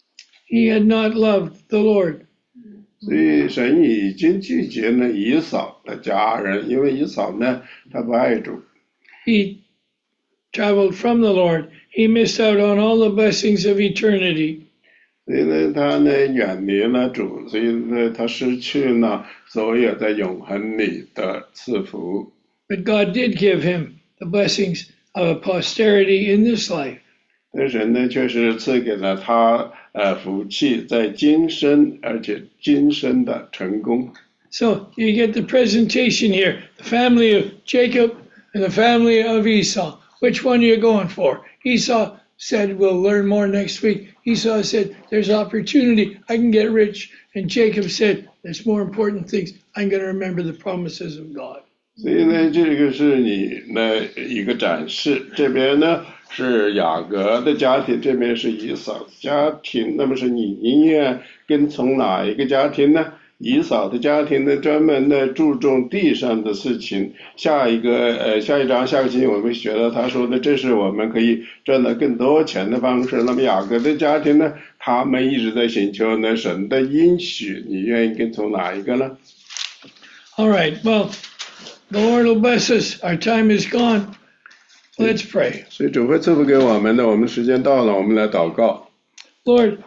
he had not loved the Lord. 所以神已经拒绝了以扫的家人，因为以扫呢，他不爱主。 He traveled from the Lord. He missed out on all the blessings of eternity. 所以呢，他呢远离了主，所以呢，他失去了所有在永恒里的赐福。 But God did give him the blessings of a posterity in this life. 但神呢，确实赐给了他福气，在今生，而且今生的成功。 So you get the presentation here: the family of Jacob and the family of Esau. Which one are you going for? Esau said, "We'll learn more next week." Esau said, "There's opportunity. I can get rich." And Jacob said, "There's more important things. I'm going to remember the promises of God." 所以呢，这个是你的一个展示。这边呢是雅各的家庭，这边是以扫的家庭。那么是你宁愿跟从哪一个家庭呢？以扫的家庭呢，专门的注重地上的事情。下一章下个星期我们学到他说的，这是我们可以赚到更多钱的方式。那么雅各的家庭呢，他们一直在寻求呢神的应许，你愿意跟从哪一个呢？ All right. Well, the Lord will bless us. Our time is gone. Let's pray. 所以主会赐福给我们的，我们时间到了，我们来祷告。 Lord,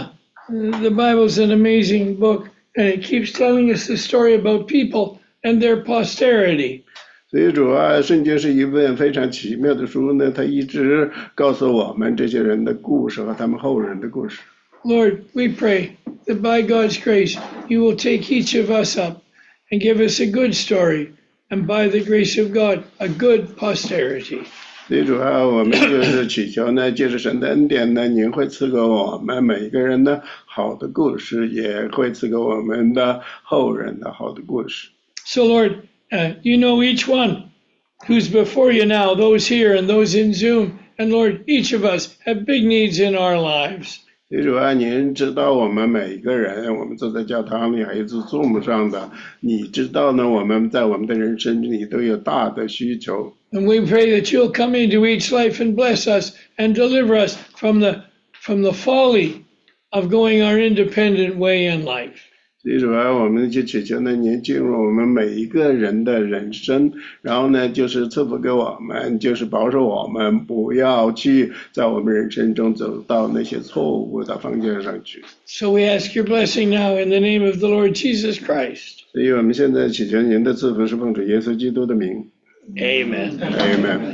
the Bible's an amazing book, and it keeps telling us the story about people and their posterity. 所以主啊，圣经是一本非常奇妙的书呢，它一直告诉我们这些人的故事和他们后人的故事。 Lord, we pray that by God's grace, you will take each of us up and give us a good story, and by the grace of God, a good posterity. 所以主啊，我们就是祈求呢，借着神的恩典呢，您会赐给我们每一个人的好的故事，也会赐给我们的后人的好的故事。 So Lord, you know each one who's before you now, those here and those in Zoom, and Lord, each of us have big needs in our lives. 所以主啊，您知道我们每一个人，我们坐在教堂里，还有在 Zoom 上的，你知道呢，我们在我们的人生里都有大的需求。 And we pray that you'll come into each life and bless us and deliver us from the folly of going our independent way in life. 所以主啊，我们就祈求呢，您进入我们每一个人的人生，然后呢，就是赐福给我们，就是保守我们，不要去在我们人生中走到那些错误的方向上去。 So we ask your blessing now in the name of the Lord Jesus Christ. 所以我们现在祈求您的赐福是奉主耶稣基督的名。 Amen. Amen.